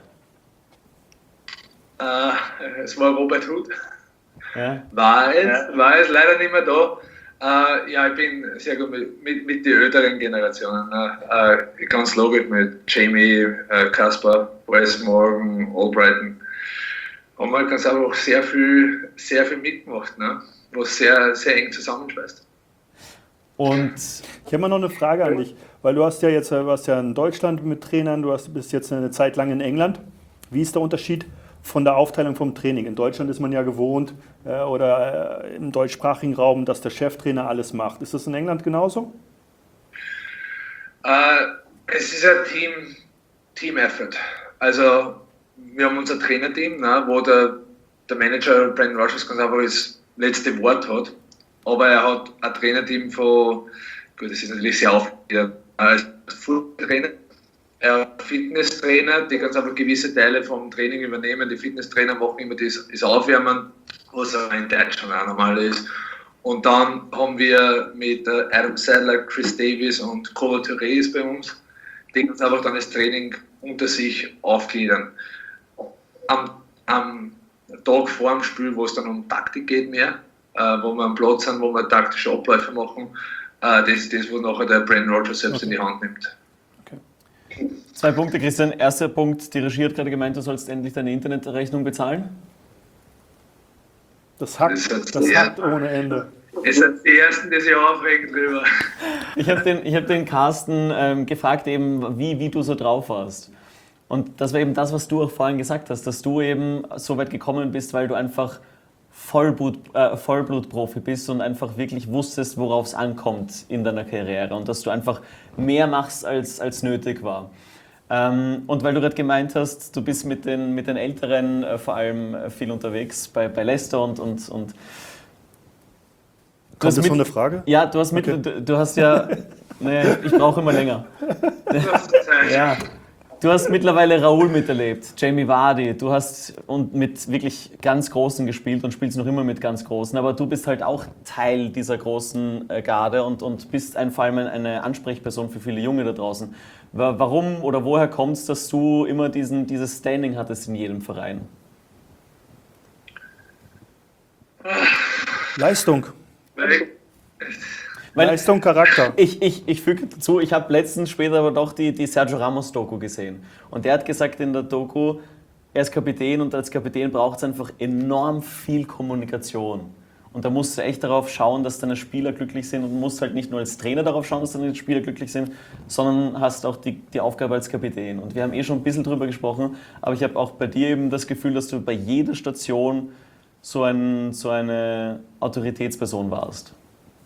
Es war Robert Huth. Ja. War es leider nicht mehr da. Ja, ich bin sehr gut mit den älteren Generationen. Ganz logisch mit Jamie, Kaspar, Wes Morgan, Albrighton. Haben wir ganz einfach sehr viel mitgemacht, ne? Was sehr, sehr eng zusammenschweißt. Und Ich habe mal noch eine Frage an dich, weil du warst ja in Deutschland mit Trainern, bist jetzt eine Zeit lang in England. Wie ist der Unterschied von der Aufteilung vom Training? In Deutschland ist man ja gewohnt oder im deutschsprachigen Raum, dass der Cheftrainer alles macht. Ist das in England genauso? Es ist ein Team-Effort. Also wir haben unser Trainerteam, ne, wo der Manager Brendan Rodgers ganz einfach das letzte Wort hat. Aber er hat ein Trainerteam von, gut, das ist natürlich sehr aufwendig, als Fußballtrainer. Er hat Fitnesstrainer, die ganz einfach gewisse Teile vom Training übernehmen. Die Fitnesstrainer machen immer das Aufwärmen, was auch in Deutschland auch normal ist. Und dann haben wir mit Adam Sadler, Chris Davis und Kolo Touré ist bei uns, die ganz einfach dann das Training unter sich aufgliedern. Am Tag vor dem Spiel, wo es dann um Taktik geht mehr, wo wir am Platz sind, wo wir taktische Abläufe machen, das ist das, wo nachher der Brendan Rodgers selbst in die Hand nimmt. 2 Punkte, Christian. Erster Punkt, die Regie hat gerade gemeint, du sollst endlich deine Internetrechnung bezahlen. Das hackt ohne Ende. Es sind die Ersten, die sich aufregen drüber. Ich hab den Carsten gefragt, eben, wie du so drauf warst. Und das war eben das, was du auch vorhin gesagt hast, dass du eben so weit gekommen bist, weil du einfach Vollblutprofi bist und einfach wirklich wusstest, worauf es ankommt in deiner Karriere und dass du einfach mehr machst, als nötig war. Und weil du gerade gemeint hast, du bist mit den Älteren vor allem viel unterwegs bei Leicester und Kommt das so eine Frage? Ja, du hast du hast ja, nee, ich brauche immer länger. Ja. Du hast mittlerweile Raoul miterlebt, Jamie Vardy, du hast und mit wirklich ganz Großen gespielt und spielst noch immer mit ganz Großen, aber du bist halt auch Teil dieser großen Garde und bist vor allem eine Ansprechperson für viele Junge da draußen. Warum oder woher kommt es, dass du immer dieses Standing hattest in jedem Verein? Leistung. Weil Leistung, Charakter. Ich füge dazu, ich habe letztens später aber doch die Sergio Ramos-Doku gesehen. Und der hat gesagt in der Doku, er ist Kapitän und als Kapitän braucht es einfach enorm viel Kommunikation. Und da musst du echt darauf schauen, dass deine Spieler glücklich sind und musst halt nicht nur als Trainer darauf schauen, dass deine Spieler glücklich sind, sondern hast auch die Aufgabe als Kapitän. Und wir haben schon ein bisschen drüber gesprochen, aber ich habe auch bei dir eben das Gefühl, dass du bei jeder Station so eine Autoritätsperson warst.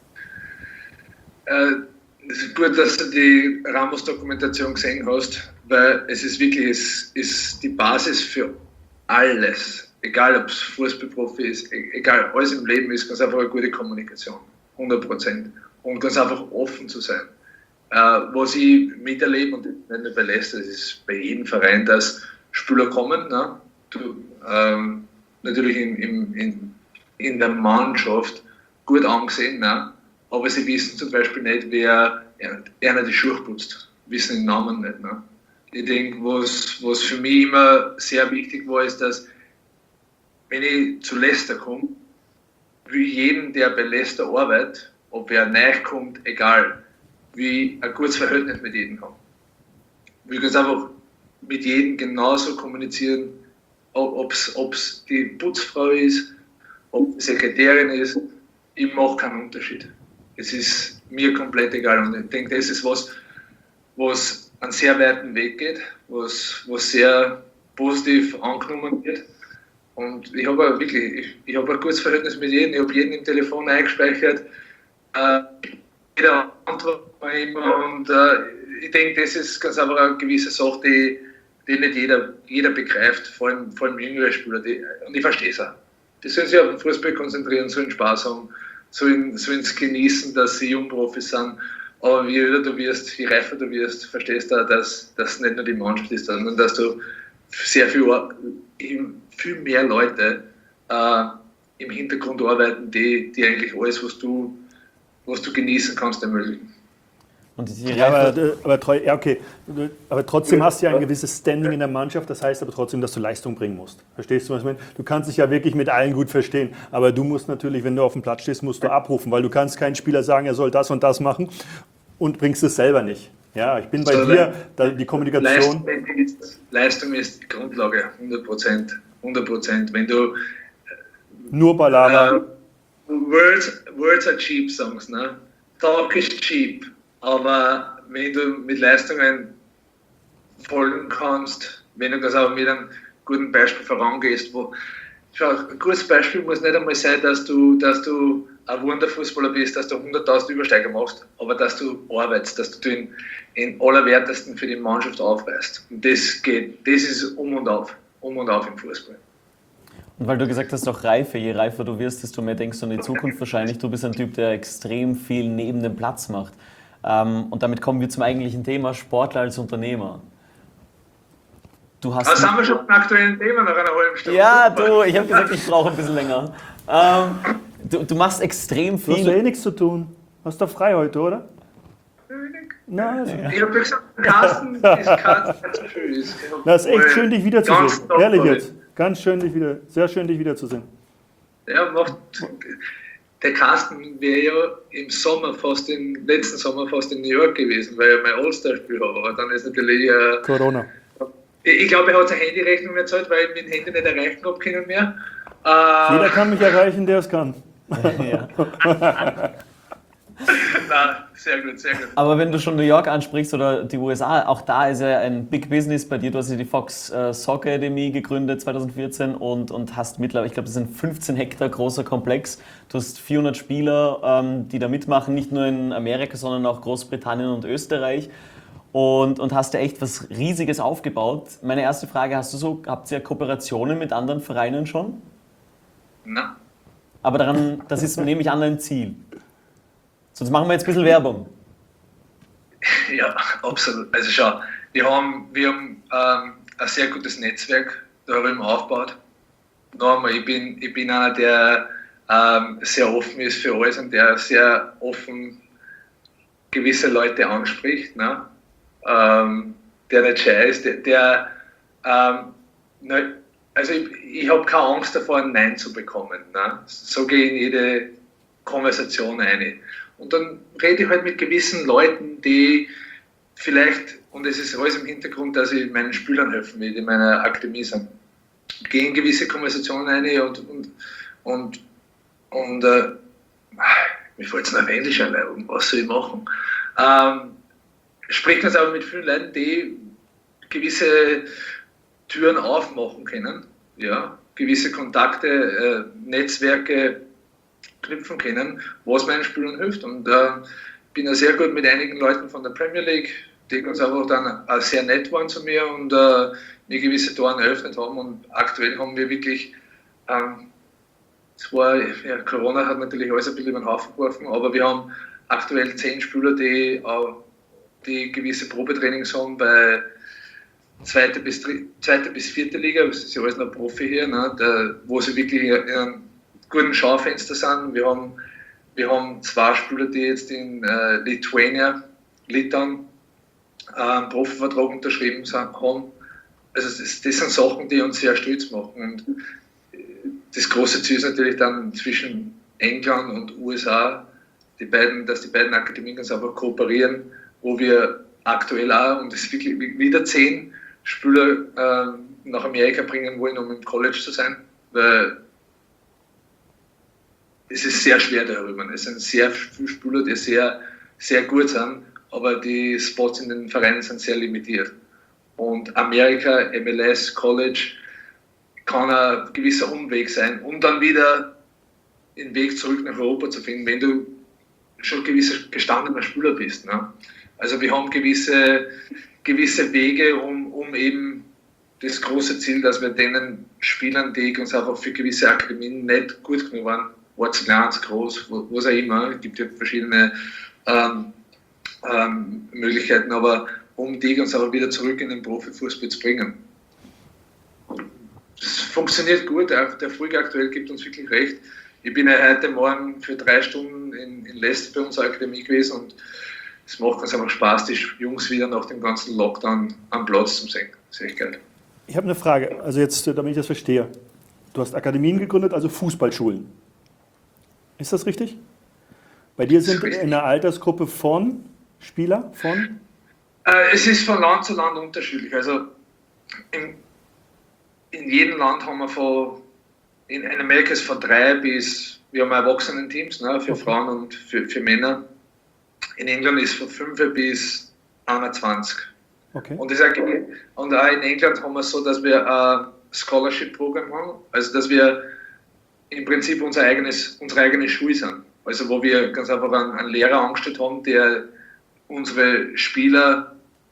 Es ist gut, dass du die Ramos-Dokumentation gesehen hast, weil es ist wirklich die Basis für alles. Egal, ob es Fußballprofi ist, egal, alles im Leben ist ganz einfach eine gute Kommunikation. 100%. Und ganz einfach offen zu sein. Was ich miterlebe, und nicht nur bei Leicester, das ist bei jedem Verein, dass Spieler kommen, ne? Natürlich in der Mannschaft gut angesehen, ne? Aber sie wissen zum Beispiel nicht, wer einer die Schuhe putzt, wissen den Namen nicht. Ne? Ich denke, was für mich immer sehr wichtig war, ist, dass wenn ich zu Leicester komme, will jeden, der bei Leicester arbeitet, ob er neu kommt, egal, wie ein gutes Verhältnis mit jedem haben. Ich will ganz einfach mit jedem genauso kommunizieren, ob es die Putzfrau ist, ob die Sekretärin ist, ich mache keinen Unterschied. Es ist mir komplett egal und ich denke, das ist was einen sehr weiten Weg geht, was sehr positiv angenommen wird. Und ich habe wirklich, ich habe ein gutes Verhältnis mit jedem, ich habe jeden im Telefon eingespeichert, jeder antwortet mir immer und ich denke, das ist ganz einfach eine gewisse Sache, die nicht jeder begreift, vor allem jüngere Spieler, und ich verstehe es auch. Die sollen sich auf den Fußball konzentrieren, sollen Spaß haben, sollen es genießen, dass sie Jungprofis sind. Aber je älter du wirst, je reifer du wirst, verstehst du, dass das nicht nur die Mannschaft ist, sondern dass du sehr viel mehr Leute im Hintergrund arbeiten, die eigentlich alles, was du genießen kannst, ermöglichen. Und aber trotzdem hast du ja ein gewisses Standing in der Mannschaft, das heißt aber trotzdem, dass du Leistung bringen musst. Verstehst du, was ich meine? Du kannst dich ja wirklich mit allen gut verstehen, aber du musst natürlich, wenn du auf dem Platz stehst, musst du abrufen, weil du kannst keinen Spieler sagen, er soll das und das machen und bringst es selber nicht. Ja, ich bin bei dir, die Kommunikation... Leistung ist die Grundlage, 100%. Wenn du... Nur Ballama. Words are cheap, Songs, ne? Talk is cheap. Aber wenn du mit Leistungen folgen kannst, wenn du das auch mit einem guten Beispiel vorangehst, ein gutes Beispiel muss nicht einmal sein, dass du ein Wunderfußballer bist, dass du 100.000 Übersteiger machst, aber dass du arbeitest, dass du in Allerwertesten für die Mannschaft aufreißt. Und das ist um und auf im Fußball. Und weil du gesagt hast, auch Reife, je reifer du wirst, desto mehr denkst du an die Zukunft wahrscheinlich. Du bist ein Typ, der extrem viel neben dem Platz macht. Und damit kommen wir zum eigentlichen Thema, Sportler als Unternehmer. Das haben wir schon beim aktuellen Thema nach einer halben Stunde. Ja, ich habe gesagt, ich brauche ein bisschen länger. Du machst extrem viel. Du hast ja nichts zu tun. Hast du frei heute, oder? Nein, also. Ich habe gesagt, Carsten ist Carsten zu viel. Das ist echt schön, dich wiederzusehen. Ehrlich jetzt. Ganz schön, sehr schön, dich wiederzusehen. Ja, der Carsten wäre ja letzten Sommer fast in New York gewesen, weil er mein All-Star-Spiel war. Aber dann ist natürlich Corona. Ich glaube, er hat seine Handyrechnung nicht gezahlt, weil ich mein Handy nicht erreichen habe können mehr. Jeder kann mich erreichen, der es kann. Ja. Nein, sehr gut. Aber wenn du schon New York ansprichst oder die USA, auch da ist ja ein Big Business bei dir. Du hast ja die Fox Soccer Academy gegründet 2014 und hast mittlerweile, ich glaube, das ist ein 15 Hektar großer Komplex. Du hast 400 Spieler, die da mitmachen, nicht nur in Amerika, sondern auch Großbritannien und Österreich. Und hast ja echt was Riesiges aufgebaut. Meine erste Frage, habt ihr Kooperationen mit anderen Vereinen schon? Nein. Aber das ist, nehme ich an, ein Ziel. Sonst machen wir jetzt ein bisschen Werbung. Ja, absolut. Also schau, wir haben ein sehr gutes Netzwerk darüber aufgebaut. Nochmal, ich bin einer, der sehr offen ist für alles und der sehr offen gewisse Leute anspricht, ne? Der nicht scheu ist, also ich habe keine Angst davor, ein Nein zu bekommen. Ne? So gehe ich in jede Konversation ein. Und dann rede ich halt mit gewissen Leuten, die vielleicht, und es ist alles im Hintergrund, dass ich meinen Spielern helfen will, die in meiner Akademie sind. Gehe in gewisse Konversationen ein und mir fällt es noch Englisch ein, was soll ich machen? Sprechen jetzt aber mit vielen Leuten, die gewisse Türen aufmachen können, ja, gewisse Kontakte, Netzwerke knüpfen können, was meinen Spielern hilft. Und bin ja sehr gut mit einigen Leuten von der Premier League, die uns einfach dann sehr nett waren zu mir und mir gewisse Toren eröffnet haben. Und aktuell haben wir wirklich, Corona hat natürlich alles ein bisschen über den Haufen geworfen, aber wir haben aktuell 10 Spieler, die gewisse Probetrainings haben bei zweite bis vierte Liga, das ist ja alles noch Profi hier, ne, wo sie wirklich in einem guten Schaufenster sind. Wir haben 2 Spieler, die jetzt in Litauen einen Profivertrag unterschrieben haben. Also das sind Sachen, die uns sehr stolz machen. Und das große Ziel ist natürlich dann zwischen England und USA, dass die beiden Akademien ganz einfach kooperieren, wo wir aktuell auch, und es wirklich wieder 10 Spieler nach Amerika bringen wollen, um im College zu sein, weil es ist sehr schwer darüber. Es sind sehr viele Spieler, die sehr, sehr gut sind, aber die Spots in den Vereinen sind sehr limitiert. Und Amerika, MLS, College kann ein gewisser Umweg sein, um dann wieder den Weg zurück nach Europa zu finden, wenn du schon gewisser gestandener Spieler bist. Ne? Also wir haben gewisse Wege, um eben das große Ziel, dass wir denen Spielern, die uns einfach für gewisse Akademien nicht gut genug waren, Orts klein, groß, was auch immer, es gibt ja verschiedene Möglichkeiten, aber um die uns aber wieder zurück in den Profifußball zu bringen. Das funktioniert gut, der Erfolg aktuell gibt uns wirklich recht. Ich bin ja heute Morgen für 3 Stunden in Leicester bei unserer Akademie gewesen und es macht uns einfach Spaß, die Jungs wieder nach dem ganzen Lockdown am Platz zu sehen. Das ist echt geil. Ich habe eine Frage, also jetzt, damit ich das verstehe. Du hast Akademien gegründet, also Fußballschulen. Ist das richtig? Bei dir sind in der Altersgruppe von Spieler, von? Es ist von Land zu Land unterschiedlich. Also in jedem Land haben wir in Amerika ist von 3 bis, wir haben Erwachsenen-Teams, ne, für Frauen und für Männer. In England ist von 5 bis 21. Okay. Und auch in England haben wir es so, dass wir ein Scholarship-Programm haben, also dass wir im Prinzip unsere eigene Schule sind. Also wo wir ganz einfach einen Lehrer angestellt haben, der unsere Spieler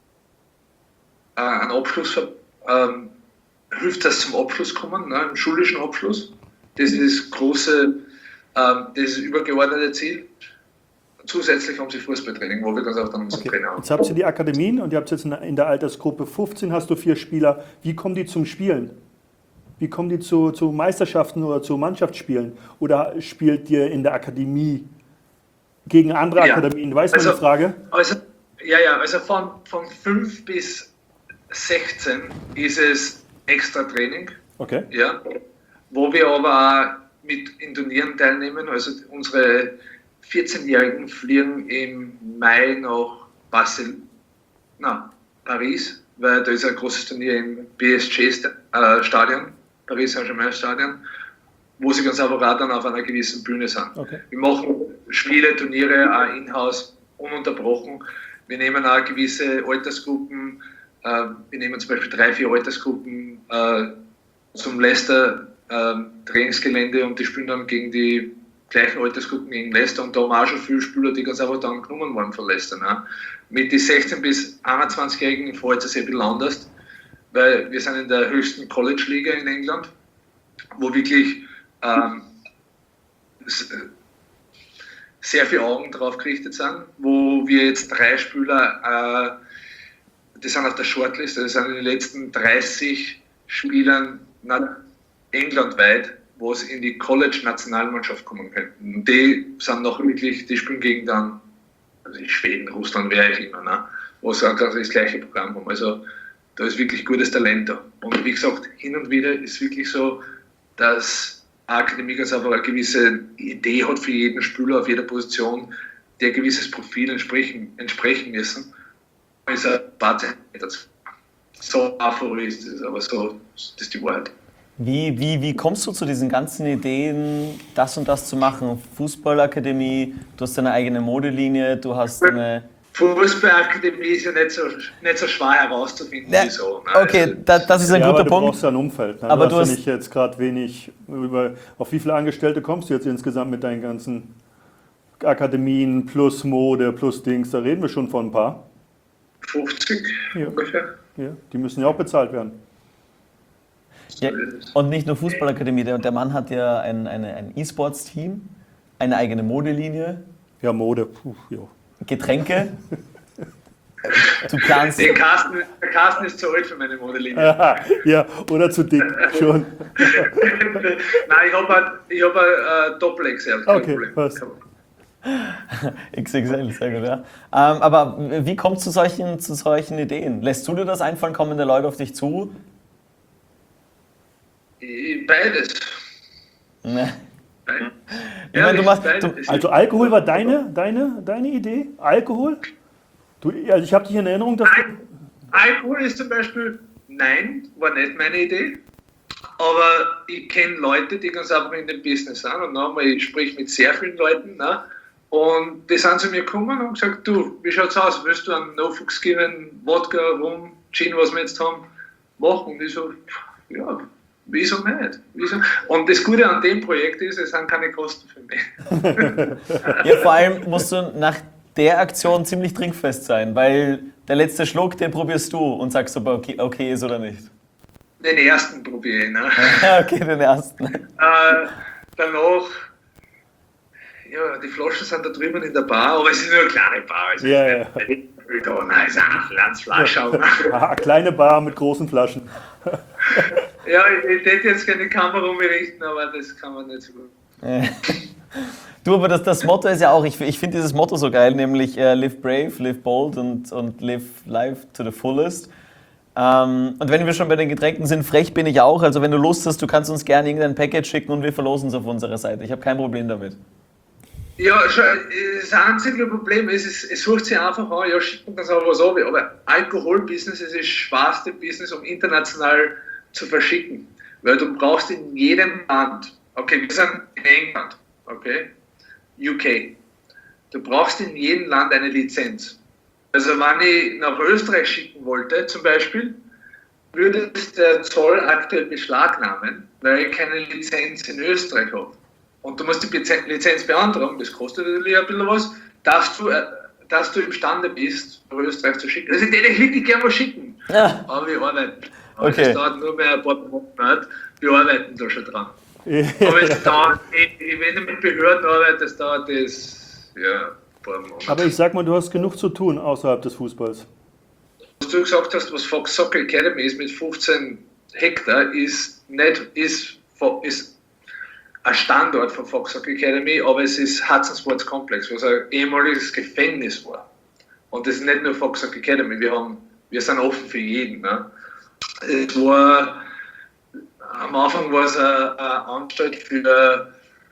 einen Abschluss hilft, dass zum Abschluss kommen, ne, im schulischen Abschluss. Das ist das übergeordnete Ziel. Zusätzlich haben sie Fußballtraining, wo wir ganz einfach dann unseren Trainer haben. Jetzt habt ihr die Akademien und ihr habt jetzt in der Altersgruppe 15 hast du 4 Spieler. Wie kommen die zum Spielen? Wie kommen die zu Meisterschaften oder zu Mannschaftsspielen? Oder spielt ihr in der Akademie gegen andere Akademien? Weißt du die Frage? Also von 5 bis 16 ist es extra Training. Okay. Ja, wo wir aber auch in Turnieren teilnehmen. Also unsere 14-Jährigen fliegen im Mai nach Paris, weil da ist ein großes Turnier im PSG-Stadion, Paris Saint-Germain-Stadion, wo sie ganz einfach auch dann auf einer gewissen Bühne sind. Okay. Wir machen Spiele, Turniere auch in-house ununterbrochen. Wir nehmen auch gewisse Altersgruppen, wir nehmen zum Beispiel 3, 4 Altersgruppen zum Leicester Trainingsgelände und die spielen dann gegen die gleichen Altersgruppen gegen Leicester und da haben auch schon viele Spieler, die ganz einfach dann genommen worden von Leicester. Ne? Mit den 16- bis 21-Jährigen fällt es ein bisschen anders, weil wir sind in der höchsten College-Liga in England, wo wirklich sehr viele Augen drauf gerichtet sind, wo wir jetzt 3 Spieler, die sind auf der Shortlist, das sind in den letzten 30 Spielern englandweit, wo es in die College-Nationalmannschaft kommen könnten. Und die sind noch wirklich, die spielen gegen dann, also in Schweden, Russland, wer auch immer, ne? Wo sie auch das gleiche Programm haben. Also da ist wirklich gutes Talent da. Und wie gesagt, hin und wieder ist wirklich so, dass eine Akademie ganz einfach eine gewisse Idee hat für jeden Spieler auf jeder Position, der ein gewisses Profil entsprechen müssen. Ist ein paar Zeit dazu. So einfach ist es, aber so das ist die Wahrheit. Wie kommst du zu diesen ganzen Ideen, das und das zu machen? Fußballakademie, du hast deine eigene Modelinie, du hast eine... Fußballakademie ist ja nicht so schwer herauszufinden, wieso. Ne? Okay, das ist ein guter Punkt. Du brauchst ja ein Umfeld. Ne? Aber du hast ja nicht jetzt gerade wenig... Auf wie viele Angestellte kommst du jetzt insgesamt mit deinen ganzen Akademien plus Mode plus Dings? Da reden wir schon von ein paar. 50 ungefähr. Ja, die müssen ja auch bezahlt werden. Ja, und nicht nur Fußballakademie, der Mann hat ja ein E-Sports-Team, eine eigene Modelinie. Ja, Mode, Getränke. Du planst. Der Carsten ist zu alt für meine Modelinie. Ja, oder zu dick, schon. Nein, ich hab ein Doppel-XL. Okay, passt. XXL, sehr gut, ja. Aber wie kommt es zu solchen Ideen? Lässt du dir das einfallen? Kommen die Leute auf dich zu? Beides. Ne. Ich Ja, meine, Also Alkohol war deine Idee? Alkohol? Also ich habe dich in Erinnerung, dass Alkohol ist zum Beispiel, nein, war nicht meine Idee. Aber ich kenne Leute, die ganz einfach in dem Business sind. Und nochmal, ich spreche mit sehr vielen Leuten. Ne? Und die sind zu mir gekommen und gesagt, du, wie schaut's aus? Willst du einen No-Fuchs geben, Wodka, Rum, Gin, was wir jetzt haben, machen? Und ich so, ja, wieso nicht? Wieso? Und das Gute an dem Projekt ist, es sind keine Kosten für mich. Ja, vor allem musst du nach der Aktion ziemlich trinkfest sein, weil der letzte Schluck, den probierst du und sagst, ob er okay ist oder nicht. Den ersten probiere ich. Ne? Okay, den ersten. Danach, ja, die Flaschen sind da drüben in der Bar, aber es ist nur eine kleine Bar. Also Ja. Da, nein, ist eine Glanzflasche. Aha, kleine Bar mit großen Flaschen. Ja, ich hätte jetzt keine Kamera umrichten, aber das kann man nicht so gut. Du, aber das Motto ist ja auch, ich finde dieses Motto so geil, nämlich live brave, live bold und live life to the fullest. Und wenn wir schon bei den Getränken sind, frech bin ich auch. Also wenn du Lust hast, du kannst uns gerne irgendein Package schicken und wir verlosen es auf unserer Seite. Ich habe kein Problem damit. Ja, das einzige Problem ist, es sucht sich einfach an, ja, schicken das auch was ab. Aber Alkoholbusiness ist das schwerste Business, um international zu verschicken. Weil du brauchst in jedem Land, okay, wir sind in England, okay, UK, du brauchst in jedem Land eine Lizenz. Also wenn ich nach Österreich schicken wollte, zum Beispiel, würde es der Zoll aktuell beschlagnahmen, weil ich keine Lizenz in Österreich habe. Und du musst die Lizenz beantragen, das kostet natürlich ein bisschen was, dass du imstande bist, nach Österreich zu schicken. Also ich hätte wirklich gerne was schicken, Ja. aber wir arbeiten. Aber Okay. das dauert nur mehr ein paar Monate, wir arbeiten da schon dran. Aber es dauert, wenn du mit Behörden arbeitest, dauert das, ja, ein paar Monate. Aber ich sag mal, du hast genug zu tun außerhalb des Fußballs. Was du gesagt hast, was Fox Soccer Academy ist mit 15 Hektar, ist ein Standort von Fox Soccer Academy, aber es ist Hudson Sports Complex, was ein ehemaliges Gefängnis war. Und das ist nicht nur Fox Soccer Academy, wir sind offen für jeden. Ne? Es war, am Anfang war es eine Anstalt für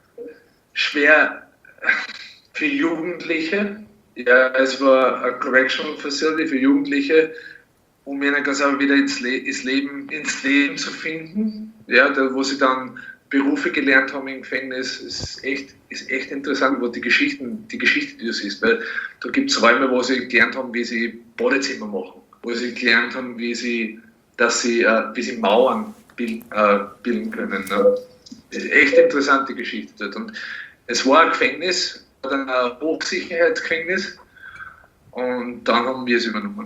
Jugendliche. Ja, es war eine Correctional Facility für Jugendliche, um ihnen ganz einfach wieder ins Leben zu finden. Ja, da, wo sie dann Berufe gelernt haben im Gefängnis, ist echt interessant, wo die Geschichte, die du siehst. Weil da gibt es Räume, wo sie gelernt haben, wie sie Badezimmer machen, wo sie gelernt haben, wie sie Mauern bilden können. Ne? Ist echt interessante Geschichte dort. Und es war ein Gefängnis, ein Hochsicherheitsgefängnis. Und dann haben wir es übernommen.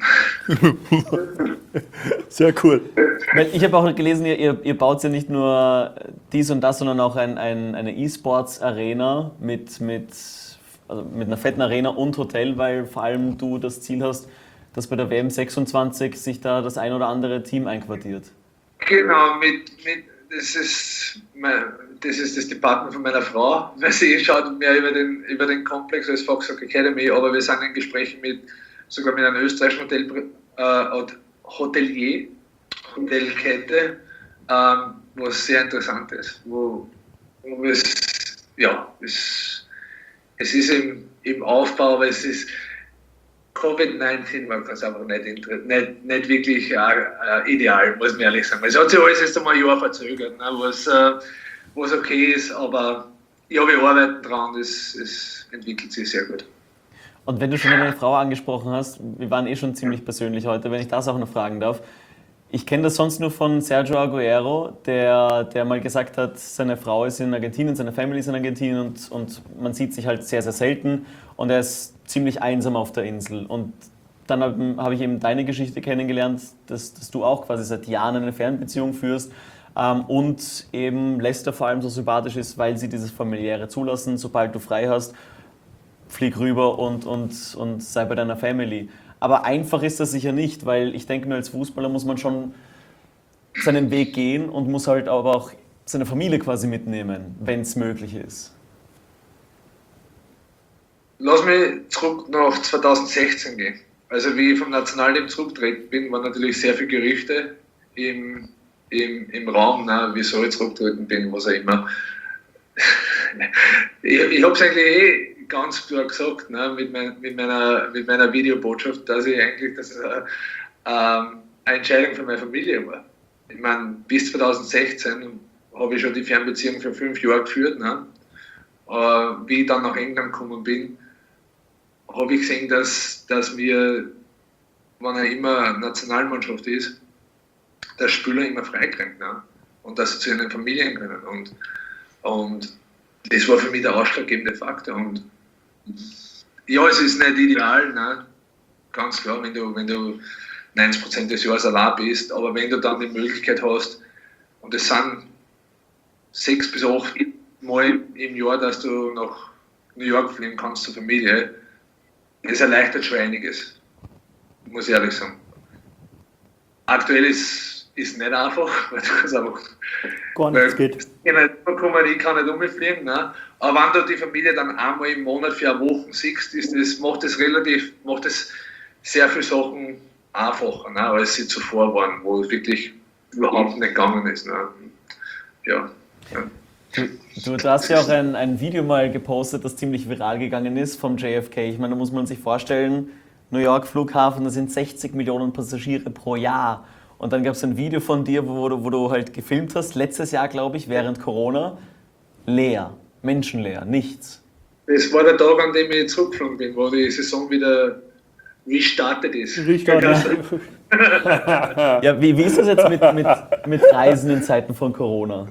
Sehr cool. Weil ich habe auch gelesen, ihr baut ja nicht nur dies und das, sondern auch eine E-Sports-Arena mit einer fetten Arena und Hotel, weil vor allem du das Ziel hast, dass bei der WM 26 sich da das ein oder andere Team einquartiert. Genau, das ist das Department von meiner Frau, weil sie schaut mehr über den Komplex als Fox Soccer Academy, aber wir sind in Gesprächen sogar mit einer österreichischen Hotelkette, was sehr interessant ist, es ist im Aufbau, aber es ist Covid-19 war das einfach nicht wirklich ideal, muss man ehrlich sagen. Es hat sich alles jetzt einmal ein Jahr verzögert, ne, was okay ist, aber ja, wir arbeiten dran, es entwickelt sich sehr gut. Und wenn du schon deine Frau angesprochen hast, wir waren schon ziemlich persönlich heute, wenn ich das auch noch fragen darf. Ich kenne das sonst nur von Sergio Aguero, der mal gesagt hat, seine Frau ist in Argentinien, seine Family ist in Argentinien und man sieht sich halt sehr, sehr selten und er ist ziemlich einsam auf der Insel. Und dann habe ich eben deine Geschichte kennengelernt, dass du auch quasi seit Jahren eine Fernbeziehung führst und eben Leicester vor allem so sympathisch ist, weil sie dieses Familiäre zulassen, sobald du frei hast, flieg rüber und sei bei deiner Family. Aber einfach ist das sicher nicht, weil ich denke mir, als Fußballer muss man schon seinen Weg gehen und muss halt aber auch seine Familie quasi mitnehmen, wenn es möglich ist. Lass mich zurück nach 2016 gehen. Also wie ich vom Nationalteam zurückgetreten bin, waren natürlich sehr viele Gerüchte im Raum, ne, wieso ich zurückgetreten bin, was auch immer. Ich habe es eigentlich ganz klar gesagt, ne, mit meiner Videobotschaft, dass ich eigentlich das eine Entscheidung für meine Familie war. Ich meine, bis 2016 habe ich schon die Fernbeziehung für 5 Jahre geführt. Ne? Wie ich dann nach England gekommen bin, habe ich gesehen, dass wir, wenn er immer Nationalmannschaft ist, der Spieler immer freikriegt, ne? Und dass sie zu ihren Familien können. Und das war für mich der ausschlaggebende Faktor. Und ja, es ist nicht ideal, ne? Ganz klar, wenn du 90% des Jahres allein bist, aber wenn du dann die Möglichkeit hast, und es sind 6 bis 8 Mal im Jahr, dass du nach New York fliegen kannst zur Familie, das erleichtert schon einiges, muss ich ehrlich sagen. Aktuell ist nicht einfach, weil du kannst einfach Gar nichts geht. Ich kann nicht umfliegen, ne? Aber wenn du die Familie dann einmal im Monat für eine Woche siehst, macht das sehr viele Sachen einfacher, ne? Als sie zuvor waren, wo es wirklich überhaupt nicht gegangen ist. Ne? Ja. Du hast ja auch ein Video mal gepostet, das ziemlich viral gegangen ist vom JFK. Ich meine, da muss man sich vorstellen, New York Flughafen, da sind 60 Millionen Passagiere pro Jahr. Und dann gab es ein Video von dir, wo du halt gefilmt hast, letztes Jahr, glaube ich, während Corona. Leer, menschenleer, nichts. Das war der Tag, an dem ich zurückgeflogen bin, wo die Saison wieder restartet ist. Ja, wie ist das jetzt mit Reisen in Zeiten von Corona?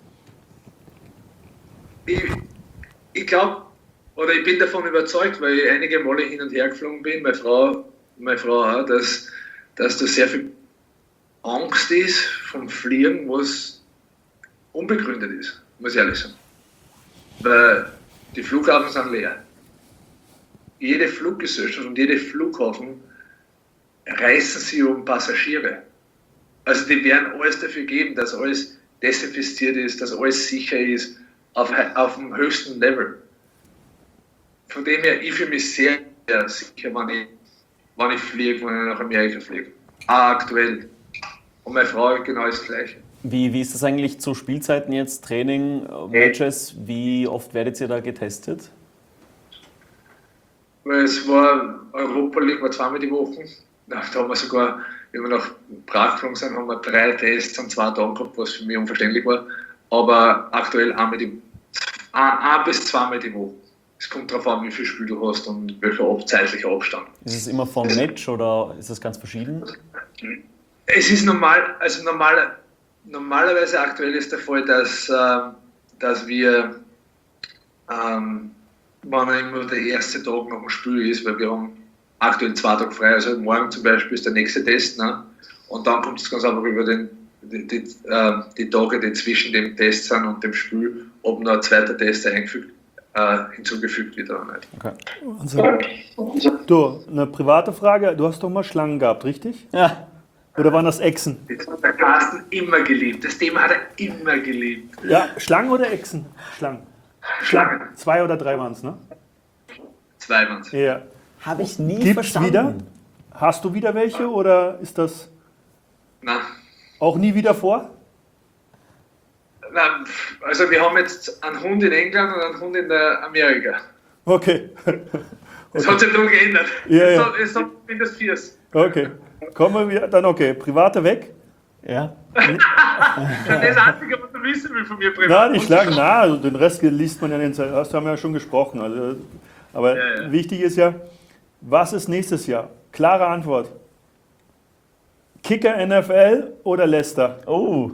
Ich glaube, oder ich bin davon überzeugt, weil ich einige Male hin und her geflogen bin, meine Frau auch, dass da sehr viel Angst ist vom Fliegen, was unbegründet ist, muss ich ehrlich sagen. Weil die Flughafen sind leer. Jede Fluggesellschaft und jede Flughafen reißen sie um Passagiere. Also die werden alles dafür geben, dass alles desinfiziert ist, dass alles sicher ist, auf dem höchsten Level. Von dem her, ich fühle mich sehr, sehr sicher, wenn ich fliege, wenn ich nach Amerika fliege. Auch aktuell. Und meine Frau genau das Gleiche. Wie ist das eigentlich zu Spielzeiten jetzt, Training, Matches? Wie oft werdet ihr da getestet? Weil es war Europa League, war 2-mal die Woche. Da haben wir sogar, wenn wir nach Prag geflogen sind, haben wir 3 Tests an 2 Tagen gehabt, was für mich unverständlich war. Aber aktuell 1 bis 2-mal die Woche. Es kommt darauf an, wie viel Spiel du hast und welcher zeitlicher Abstand. Ist es immer vom Match oder ist das ganz verschieden? Es ist normal, also normalerweise aktuell ist der Fall, dass wir, wann immer der erste Tag nach dem Spiel ist, weil wir haben aktuell 2 Tage frei, also morgen zum Beispiel ist der nächste Test, ne? Und dann kommt es ganz einfach über die Tage, die zwischen dem Test sind und dem Spiel, ob noch ein zweiter Test hinzugefügt wird oder nicht. Okay. Du, eine private Frage. Du hast doch mal Schlangen gehabt, richtig? Ja. Oder waren das Echsen? Das hat der Carsten immer geliebt. Das Thema hat er immer geliebt. Ja, Schlangen oder Echsen? Schlangen. 2 oder 3 waren es, ne? 2 waren es. Ja. Habe ich nie Gibt's verstanden. wieder? Hast du wieder welche oder ist das Nein. auch nie wieder vor? Nein, also wir haben jetzt einen Hund in England und einen Hund in Amerika. Okay. Das hat sich dann geändert. Ja. Es hat mindestens 4. Okay. Kommen wir dann, okay. Private weg? Ja. Das ist das Einzige, was du wissen will von mir privat. Nein, die Schlangen, also den Rest liest man ja in den Zeitungen. Das haben wir ja schon gesprochen. Also, aber Ja. wichtig ist ja, was ist nächstes Jahr? Klare Antwort. Kicker NFL oder Leicester? Oh.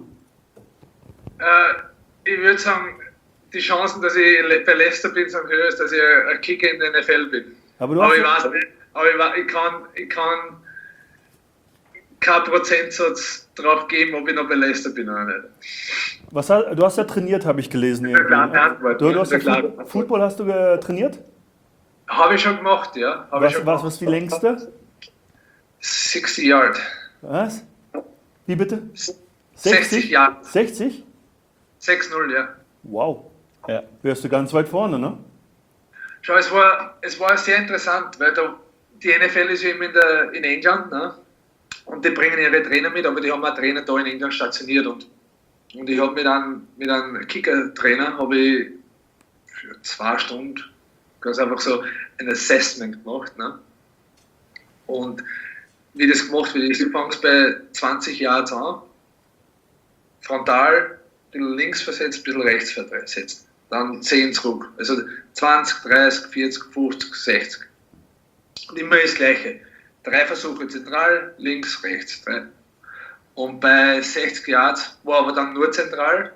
Ich würde sagen, die Chancen, dass ich bei Leicester bin, sind höher, als dass ich ein Kicker in der NFL bin. Aber du Aber hast ich weiß nicht, ich kann keinen Prozentsatz drauf geben, ob ich noch bei Leicester bin oder nicht. du hast ja trainiert, habe ich gelesen. Ja, klar, die Antwort. Du hast Ja, ja klar. Football hast du trainiert? Habe ich schon gemacht, ja. Was ist die längste? 60 Yard. Was? Wie bitte? 60 Yard. 60? 6-0, ja. Wow. Ja. Wärst du ganz weit vorne, ne? Schau, es war sehr interessant, weil die NFL ist ja immer in England, ne? Und die bringen ihre Trainer mit, aber die haben auch Trainer da in England stationiert. Und ich habe mit einem Kicker-Trainer für 2 Stunden ganz einfach so ein Assessment gemacht. Ne? Und wie das gemacht wird, ich fange es bei 20 Yards an, frontal, ein bisschen links versetzt, ein bisschen rechts versetzt. Dann 10 zurück. Also 20, 30, 40, 50, 60. Und immer das Gleiche. 3 Versuche zentral, links, rechts. 3. Und bei 60 Yards war aber dann nur zentral.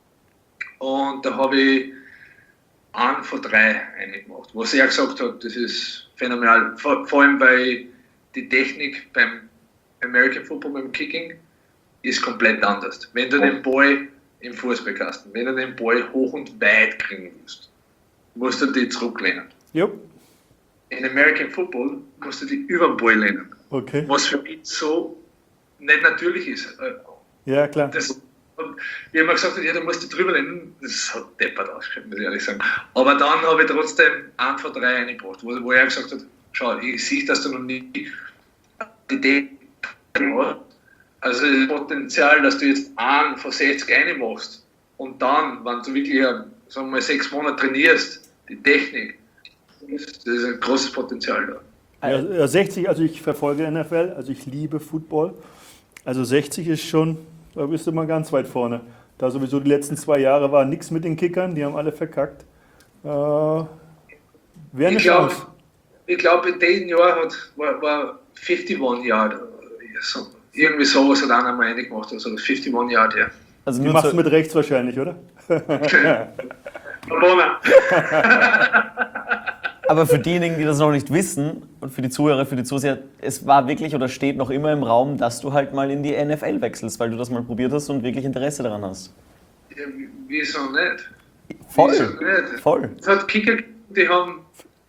Und da habe ich 1 von 3 gemacht. Was er gesagt hat, das ist phänomenal. Vor allem, weil die Technik beim American Football, beim Kicking, ist komplett anders. Wenn du den Ball im Fußballkasten, wenn du den Ball hoch und weit kriegen willst, musst du die zurücklehnen. Jupp. In American Football musst du die über den Ball lehnen. Okay. Was für mich so nicht natürlich ist. Ja, klar. Wie man gesagt hat, ja, du musst die drüber lehnen, das hat deppert ausgeschaut, muss ich ehrlich sagen. Aber dann habe ich trotzdem 1 von 3 reingebracht, wo er gesagt hat, schau, ich sehe, dass du noch nie die Idee hast. Also das Potenzial, dass du jetzt 1 von 60 reinmachst und dann, wenn du wirklich, sagen wir mal, 6 Monate trainierst, die Technik, das ist ein großes Potenzial da. Ja, 60, also ich verfolge NFL, also ich liebe Football. Also 60 ist schon, da bist du mal ganz weit vorne. Da sowieso die letzten 2 Jahre war nichts mit den Kickern, die haben alle verkackt. Wäre eine Chance. Ich glaube, in diesem Jahr war 51 Yard. So, irgendwie sowas hat einer mal reingemacht, also 51 Yard, ja. Also Die machst du mit rechts wahrscheinlich, oder? Aber für diejenigen, die das noch nicht wissen und für die Zuhörer, für die Zuseher, es war wirklich oder steht noch immer im Raum, dass du halt mal in die NFL wechselst, weil du das mal probiert hast und wirklich Interesse daran hast. Ja, wieso nicht? Voll. Wieso nicht? Voll. Es hat Kicker, die haben,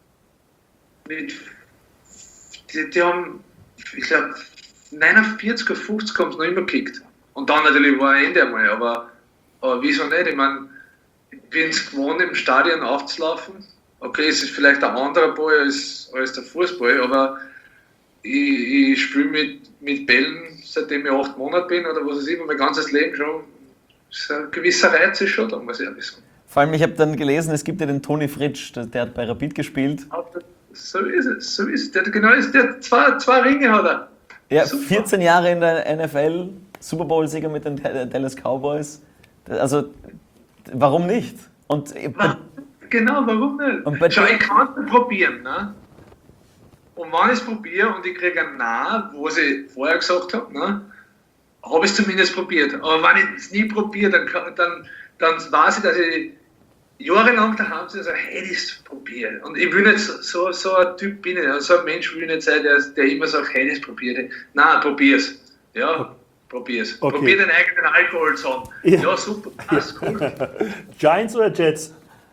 ich glaube, 49 oder 50 haben es noch immer gekickt. Und dann natürlich war ein Ende einmal, aber wieso nicht? Ich meine, ich bin es gewohnt, im Stadion aufzulaufen. Okay, es ist vielleicht ein anderer Ball als der Fußball, aber ich spiele mit Bällen, seitdem ich 8 Monate bin oder was weiß ich, mein ganzes Leben schon. Ein gewisser Reiz ist schon da, muss ich ehrlich sagen. Vor allem, ich habe dann gelesen, es gibt ja den Toni Fritsch, der hat bei Rapid gespielt. So ist es. Der hat zwei Ringe hat er. Ja, Super. 14 Jahre in der NFL, Super Bowl-Sieger mit den Dallas Cowboys. Also, warum nicht? Und Genau, warum nicht? Und bei Schau, dir- ich kann es probieren. Ne? Und wenn ich es probiere und ich kriege ein Nein, was ich vorher gesagt habe, ne, habe ich es zumindest probiert. Aber wenn ich es nie probiere, dann weiß ich, dass ich jahrelang daheim sitze und sage, hey, das probieren. Und ich will nicht so ein Typ bin ich, so ein Mensch will ich nicht sein, der immer sagt, hey, das probiere. Nein, probier's. Ja, probier's. Okay. Probier den eigenen Alkohol zu haben. Ja. Ja, super, passt gut. Giants oder Jets?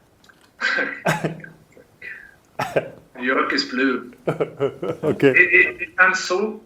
New York is blue. Okay. Ich bin so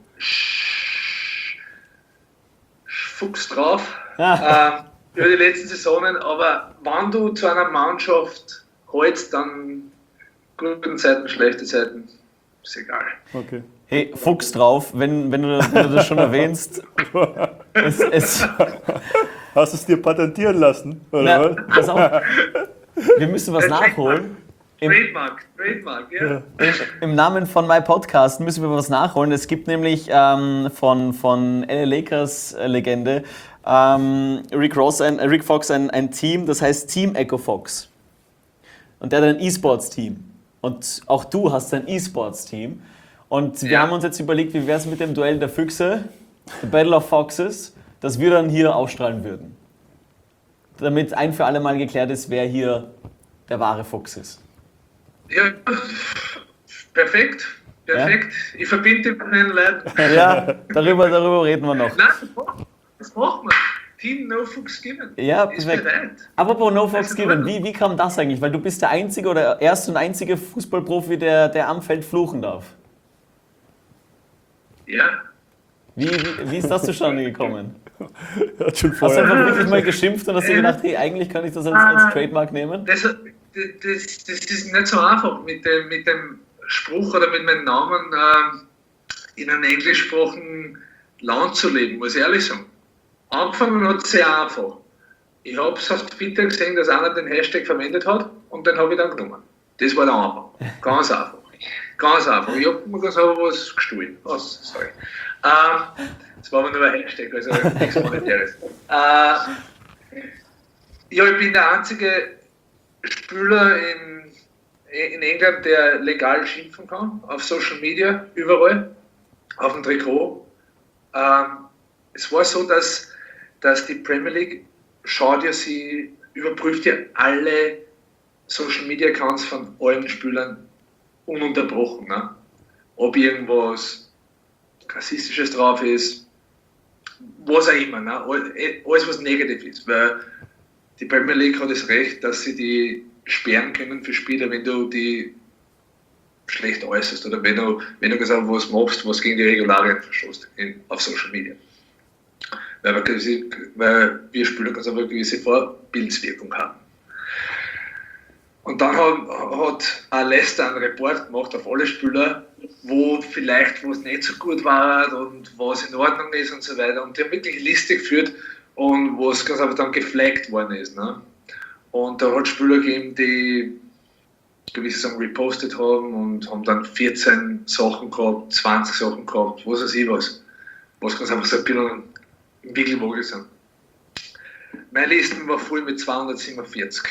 fuchs drauf über die letzten Saisonen, aber wenn du zu einer Mannschaft hältst, dann gute Zeiten, schlechte Zeiten, ist egal. Okay. hey, Fuchs drauf, wenn du das schon erwähnst. Es, Hast du es dir patentieren lassen? Oder na, pass auf, wir müssen was nachholen. Trademark, ja. Im Namen von My Podcast müssen wir was nachholen. Es gibt nämlich von LA Lakers Legende Rick Fox ein Team, das heißt Team Echo Fox. Und der hat ein E-Sports-Team. Und auch du hast ein E-Sports-Team. Und wir haben uns jetzt überlegt, wie wäre es mit dem Duell der Füchse, The Battle of Foxes, das wir dann hier ausstrahlen würden. Damit ein für alle Mal geklärt ist, wer hier der wahre Fuchs ist. Ja, perfekt. Ich verbinde mit meinen Leuten. Ja, darüber reden wir noch. Nein, das macht man. Team No Fuchs Given. Ja, ist perfekt. bereit. Apropos No Fox Given, wie kam das eigentlich? Weil du bist der einzige oder erste und einzige Fußballprofi, der am Feld fluchen darf. Ja. Wie ist das zustande gekommen? Hat schon Hast du vorher. einfach wirklich mal geschimpft und hast dir gedacht, hey, eigentlich kann ich das als Trademark nehmen? Das ist nicht so einfach mit dem Spruch oder mit meinem Namen in einem englischsprachigen Land zu leben, muss ich ehrlich sagen. Angefangen hat es sehr einfach. Ich habe es auf Twitter gesehen, dass einer den Hashtag verwendet hat und den habe ich dann genommen. Das war der Anfang. Ganz einfach. Ganz einfach. Ich habe mir ganz einfach was gestohlen. Sorry. Das war aber nur ein Hashtag, also nichts Monetäres. Ja, ich bin der einzige Spieler in England, der legal schimpfen kann, auf Social Media, überall, auf dem Trikot. Es war so, dass die Premier League überprüft ja alle Social Media Accounts von allen Spielern ununterbrochen. Ne? Ob irgendwas Rassistisches drauf ist, was auch immer. Ne? Alles, was negativ ist. Weil die Premier League hat das Recht, dass sie die sperren können für Spieler, wenn du die schlecht äußerst oder wenn du gesagt was machst, was gegen die Regularien verstößt auf Social Media. Weil wir Spieler ganz einfach eine gewisse Vorbildswirkung haben. Und dann hat auch Leicester einen Report gemacht auf alle Spieler, wo vielleicht was nicht so gut war und was in Ordnung ist und so weiter. Und die haben wirklich eine Liste geführt und wo es ganz einfach dann geflaggt worden ist. Ne? Und da hat es Spieler gegeben, die gewisse Sachen repostet haben und haben dann 14 Sachen gehabt, 20 Sachen gehabt, was weiß ich was ganz einfach so ein bisschen im Wickelwogel sind. Meine Listen war voll mit 247.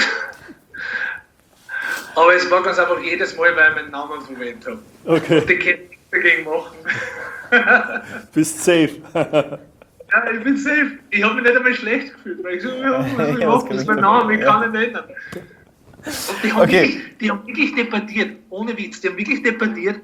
Aber es war ganz einfach jedes Mal, weil ich meinen Namen verwendet habe. Okay. Und die können nichts dagegen machen. Bist safe. Ja, ich bin safe. Ich habe mich nicht einmal schlecht gefühlt, weil ich so, das ist mein Name, ich kann ihn nicht ändern. Und die haben wirklich debattiert, ohne Witz, die haben wirklich debattiert,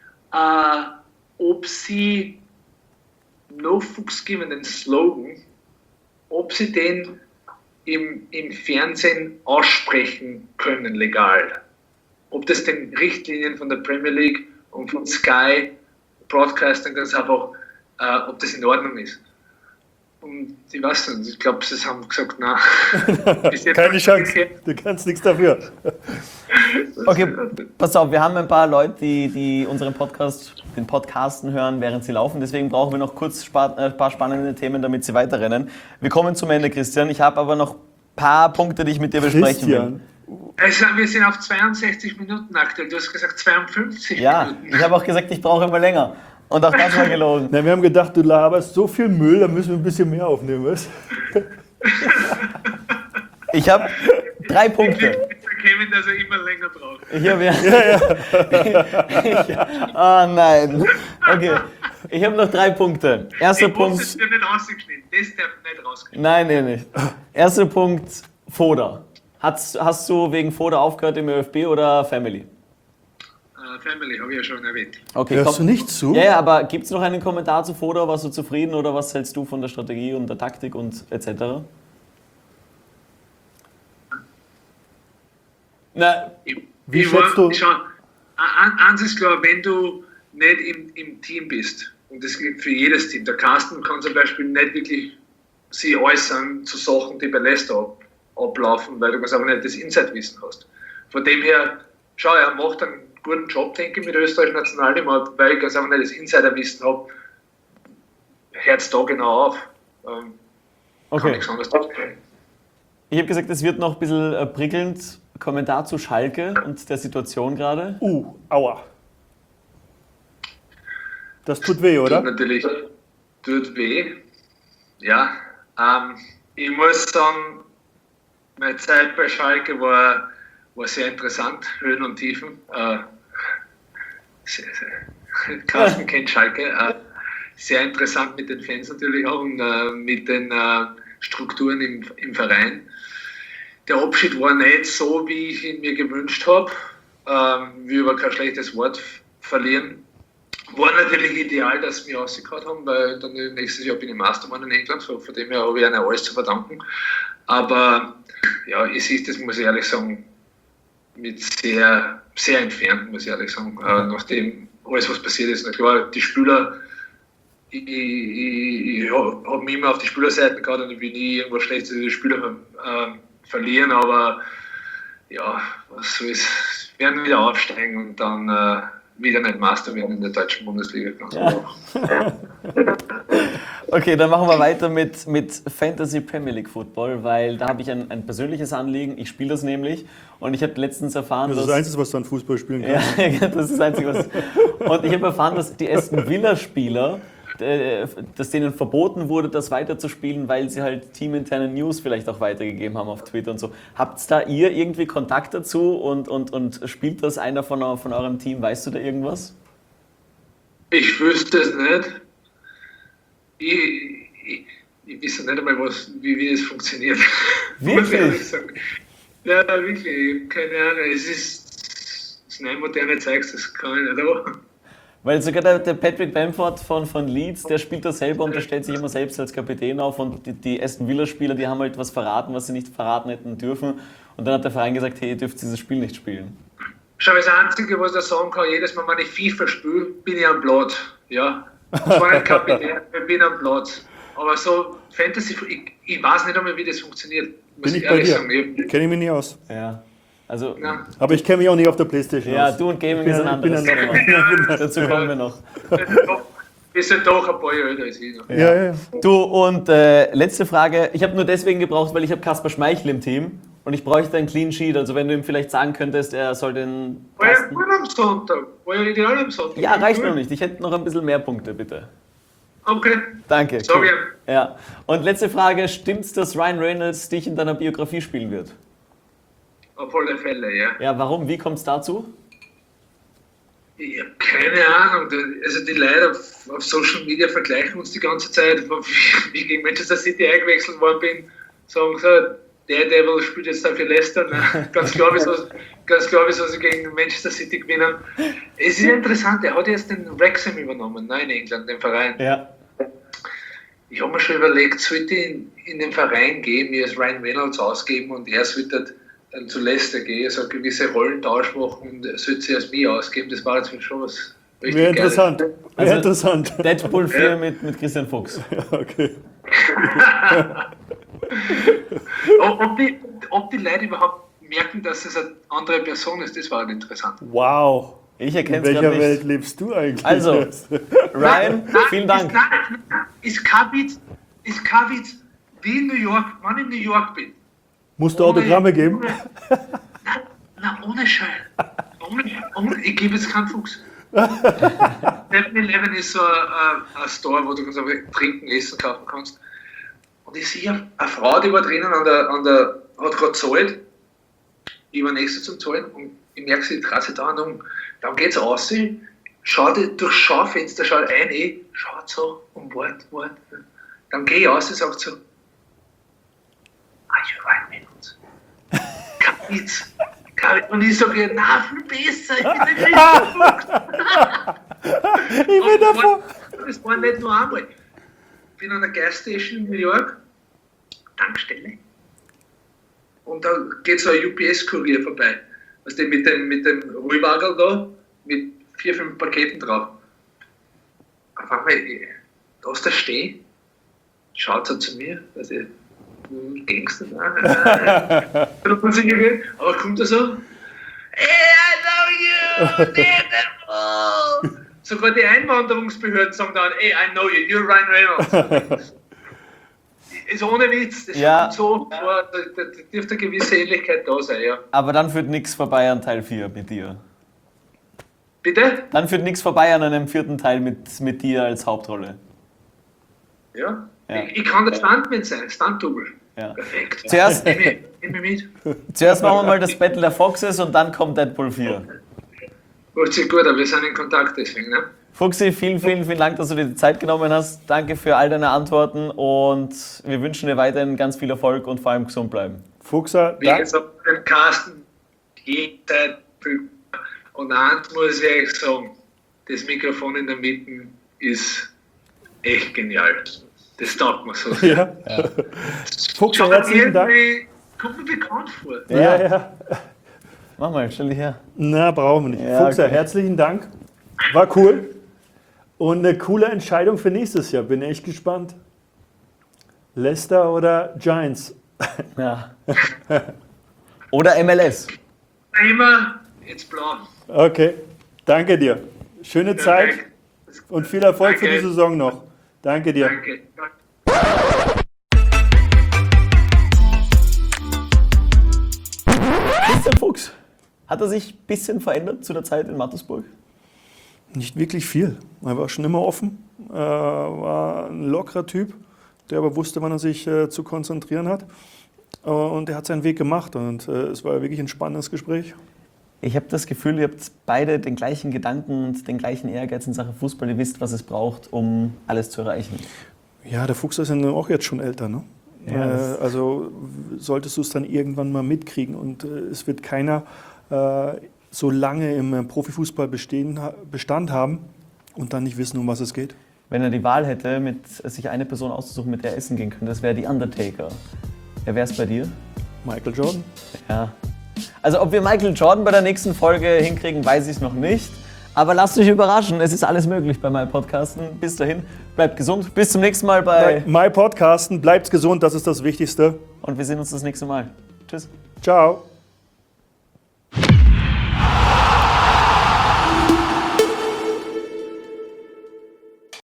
ob sie No Fuchs Given, den Slogan, ob sie den im Fernsehen aussprechen können, legal. Ob das den Richtlinien von der Premier League und von Sky Broadcasting ganz einfach, ob das in Ordnung ist. Und ich weiß nicht, ich glaube, sie haben gesagt, nein. Keine Chance, du kannst nichts dafür. Okay, pass auf, wir haben ein paar Leute, die den Podcasten hören, während sie laufen. Deswegen brauchen wir noch kurz ein paar spannende Themen, damit sie weiterrennen. Wir kommen zum Ende, Christian. Ich habe aber noch ein paar Punkte, die ich mit dir besprechen will. Also, wir sind auf 62 Minuten aktuell. Du hast gesagt 52 Minuten. Ich habe auch gesagt, ich brauche immer länger. Und auch das war gelogen. Na, wir haben gedacht, du laberst so viel Müll, da müssen wir ein bisschen mehr aufnehmen, was? Ich habe 3 Punkte. Kevin, dass er immer länger braucht. Oh nein. Okay. Ich habe noch 3 Punkte. Erster Punkt. Das wird nicht rausgeschnitten. Das darf nicht rausgeschnitten. Nein, nicht. Erster Punkt, Foda. Hast du wegen Foda aufgehört im ÖFB oder Family? Family, habe ich ja schon erwähnt. Okay, Hörst du nicht zu? Ja, aber gibt es noch einen Kommentar zu Foda? Warst du zufrieden oder was hältst du von der Strategie und der Taktik und etc.? Na, Wie schätzt du? Schau, eins ist klar, wenn du nicht im Team bist, und das gilt für jedes Team, der Carsten kann zum Beispiel nicht wirklich sich äußern zu Sachen, die bei Leicester ablaufen, weil du ganz einfach nicht das Inside-Wissen hast. Von dem her, schau, er macht einen guten Job, denke ich, mit der österreichischen Nationalteam, weil ich ganz einfach nicht das Insider-Wissen habe, hört es da genau auf. Kann nichts anderes sagen. ich habe gesagt, es wird noch ein bisschen prickelnd. Kommentar zu Schalke und der Situation gerade. Aua. Das tut weh, oder? Tut weh. Ja. Ich muss sagen, meine Zeit bei Schalke war sehr interessant, Höhen und Tiefen. Carsten kennt Schalke. Sehr interessant mit den Fans natürlich auch und mit den Strukturen im Verein. Der Abschied war nicht so, wie ich ihn mir gewünscht habe. Wir aber kein schlechtes Wort verlieren. War natürlich ideal, dass wir rausgehauen haben, weil dann nächstes Jahr bin ich Mastermann in England, so von dem her habe ich ihnen alles zu verdanken. Aber ja, ich sehe das, muss ich ehrlich sagen, mit sehr, sehr entfernt, muss ich ehrlich sagen, nachdem alles, was passiert ist. Na klar, die Spieler ich habe mich immer auf die Spielerseite gehabt und ich will nie irgendwas Schlechtes über die Spieler verlieren, aber ja, was soll es, werden wieder aufsteigen und dann wieder nicht Meister werden in der deutschen Bundesliga. Ganz einfach. Okay, dann machen wir weiter mit Fantasy Premier League Football, weil da habe ich ein persönliches Anliegen. Ich spiele das nämlich und ich habe letztens erfahren, Das ist das Einzige, was du an Fußball spielen kannst. Ja, das ist das Einzige, was. Und ich habe erfahren, dass die Aston Villa-Spieler, dass denen verboten wurde, das weiterzuspielen, weil sie halt teaminterne News vielleicht auch weitergegeben haben auf Twitter und so. Habt da ihr irgendwie Kontakt dazu und spielt das einer von eurem Team? Weißt du da irgendwas? Ich wüsste es nicht. Ich weiß nicht einmal, wie das funktioniert. Wirklich? Muss ich ehrlich sagen. Ja, wirklich. Keine Ahnung. Es ist eine moderne Zeit, das kann ich nicht. Aber Weil sogar der Patrick Bamford von Leeds, der spielt das selber und der stellt sich immer selbst als Kapitän auf und die Aston Villa-Spieler, die haben halt was verraten, was sie nicht verraten hätten dürfen und dann hat der Verein gesagt, hey, ihr dürft dieses Spiel nicht spielen. schau, das Einzige, was ich sagen kann, jedes Mal, wenn ich FIFA spiele, bin ich am Platz. Ja. Ich war nicht Kapitän, ich bin am Platz. Aber so Fantasy, ich weiß nicht einmal, wie das funktioniert. Muss Bin ich ich bei ehrlich dir? sagen. Kenne ich mich nicht aus. Ja, also... Ja. Aber ich kenne mich auch nicht auf der Playstation Ja, aus. du und Gaming ist ein anderes Thema. Dazu kommen wir noch. Ist ja doch ein paar Jahre älter als ich. Ja. Du, und letzte Frage. Ich habe nur deswegen gebraucht, weil ich habe Kasper Schmeichel im Team und ich bräuchte einen Clean Sheet. Also wenn du ihm vielleicht sagen könntest, er soll den War ja Kasten... gut am Sonntag. War ja ideal am Sonntag. Ja, reicht noch nicht. Ich hätte noch ein bisschen mehr Punkte, bitte. Okay. Danke. Sorry. Ja. Und letzte Frage. Stimmt's, dass Ryan Reynolds dich in deiner Biografie spielen wird? Auf alle Fälle, ja. Ja, warum? Wie kommt es dazu? Ich habe keine Ahnung. Also die Leute auf Social Media vergleichen uns die ganze Zeit, wie ich gegen Manchester City eingewechselt worden bin. Sagen so, Daredevil spielt jetzt da für Leicester. Nein, ganz klar, wieso sie gegen Manchester City gewinnen. Es ist interessant, er hat jetzt den Wrexham übernommen, in England, den Verein. Ja. Ich habe mir schon überlegt, sollte ich in den Verein gehen, mir als Ryan Reynolds ausgeben und er sollte dann zu Leicester gehen, so gewisse Rollentausch machen und sollte sie als mich ausgeben. Das war jetzt schon was richtig Wäre interessant. Geiles. Wäre interessant. Deadpool 4 mit Christian Fuchs. Okay. Ob die Leute überhaupt merken, dass es eine andere Person ist, das war halt interessant. Wow. Ich erkenne In es welcher gerade nicht. Welt lebst du eigentlich? Also, Ryan, vielen Dank. Ist kein Witz, wie in New York, wenn ich in New York bin. Musst du Autogramme geben? Nein, ohne Schein. Ich gebe jetzt keinen Fuchs. 7-Eleven ist so ein Store, wo du ganz einfach trinken, essen, kaufen kannst. Und ich sehe eine Frau, die war drinnen hat gerade gezahlt. Ich war nächstes zum Zahlen und ich merke, sie dreht sich da und dann geht es raus, schaut durchs Schaufenster, schaut rein, schaut so und wartet. Dann gehe ich raus und sage so, are you Ryan Reynolds? Kein Witz. Und ich sage ihr, na, viel besser, ich bin der Christian Fuchs. Ich bin davon. Das war nicht nur einmal. Ich bin an der Gasstation in New York, Tankstelle. Und da geht so ein UPS-Kurier vorbei. Weißt du, mit dem Ruhwagel da, mit 4-5 Paketen drauf. Auf einmal, da ist der stehen, schaut so zu mir, also, Gangster, aber kommt er so, hey, I know you, beautiful. Sogar die Einwanderungsbehörden sagen dann, hey, I know you, you're Ryan Reynolds. Ist ohne Witz, das Ja. kommt so vor, da dürfte eine gewisse Ähnlichkeit da sein, ja. Aber dann führt nichts vorbei an Teil 4 mit dir. Bitte? Dann führt nichts vorbei an einem 4. Teil mit dir als Hauptrolle. Ja. Ja. Ich kann der Stuntman sein, Stunt-Double. Ja. Perfekt. Zuerst, Nimm mich mit. zuerst machen wir mal das Battle der Foxes und dann kommt Deadpool 4. Hört sich gut, aber wir sind in Kontakt deswegen, ne? Fuchsi, vielen Dank, dass du dir die Zeit genommen hast. Danke für all deine Antworten und wir wünschen dir weiterhin ganz viel Erfolg und vor allem gesund bleiben. Fuchser, Wie gesagt, beim Carsten, jederzeit. Und eins muss ich euch sagen, das Mikrofon in der Mitte ist echt genial. Das taugt mir so. Ja. Fuchser, herzlichen Dank. Kommt mir bekannt vor. Ja. Mach mal, stell dich her. Na, brauchen wir nicht. Ja, Fuchser, okay. herzlichen Dank. War cool. Und eine coole Entscheidung für nächstes Jahr. Bin echt gespannt. Leicester oder Giants? Ja. Oder MLS. Immer ins Blau. Okay, danke dir. Schöne Zeit Perfekt. und viel Erfolg für Danke. die Saison noch. Danke dir. Danke. Christian Fuchs, hat er sich ein bisschen verändert zu der Zeit in Mattersburg? Nicht wirklich viel. Er war schon immer offen, war ein lockerer Typ, der aber wusste, wann er sich zu konzentrieren hat. Und er hat seinen Weg gemacht und es war wirklich ein spannendes Gespräch. Ich habe das Gefühl, ihr habt beide den gleichen Gedanken und den gleichen Ehrgeiz in Sachen Fußball. Ihr wisst, was es braucht, um alles zu erreichen. Ja, der Fuchs ist ja auch jetzt schon älter, ne? Ja, Also solltest du es dann irgendwann mal mitkriegen und es wird keiner so lange im Profifußball Bestand haben und dann nicht wissen, um was es geht. Wenn er die Wahl hätte, sich eine Person auszusuchen, mit der er essen gehen könnte, das wäre die Undertaker. Wer wäre es bei dir? Michael Jordan? Ja. Also ob wir Michael Jordan bei der nächsten Folge hinkriegen, weiß ich noch nicht. Aber lasst euch überraschen, es ist alles möglich bei meinem Podcasten. Bis dahin, bleibt gesund. Bis zum nächsten Mal bei My Podcasten, bleibt gesund, das ist das Wichtigste. und wir sehen uns das nächste Mal. Tschüss. Ciao.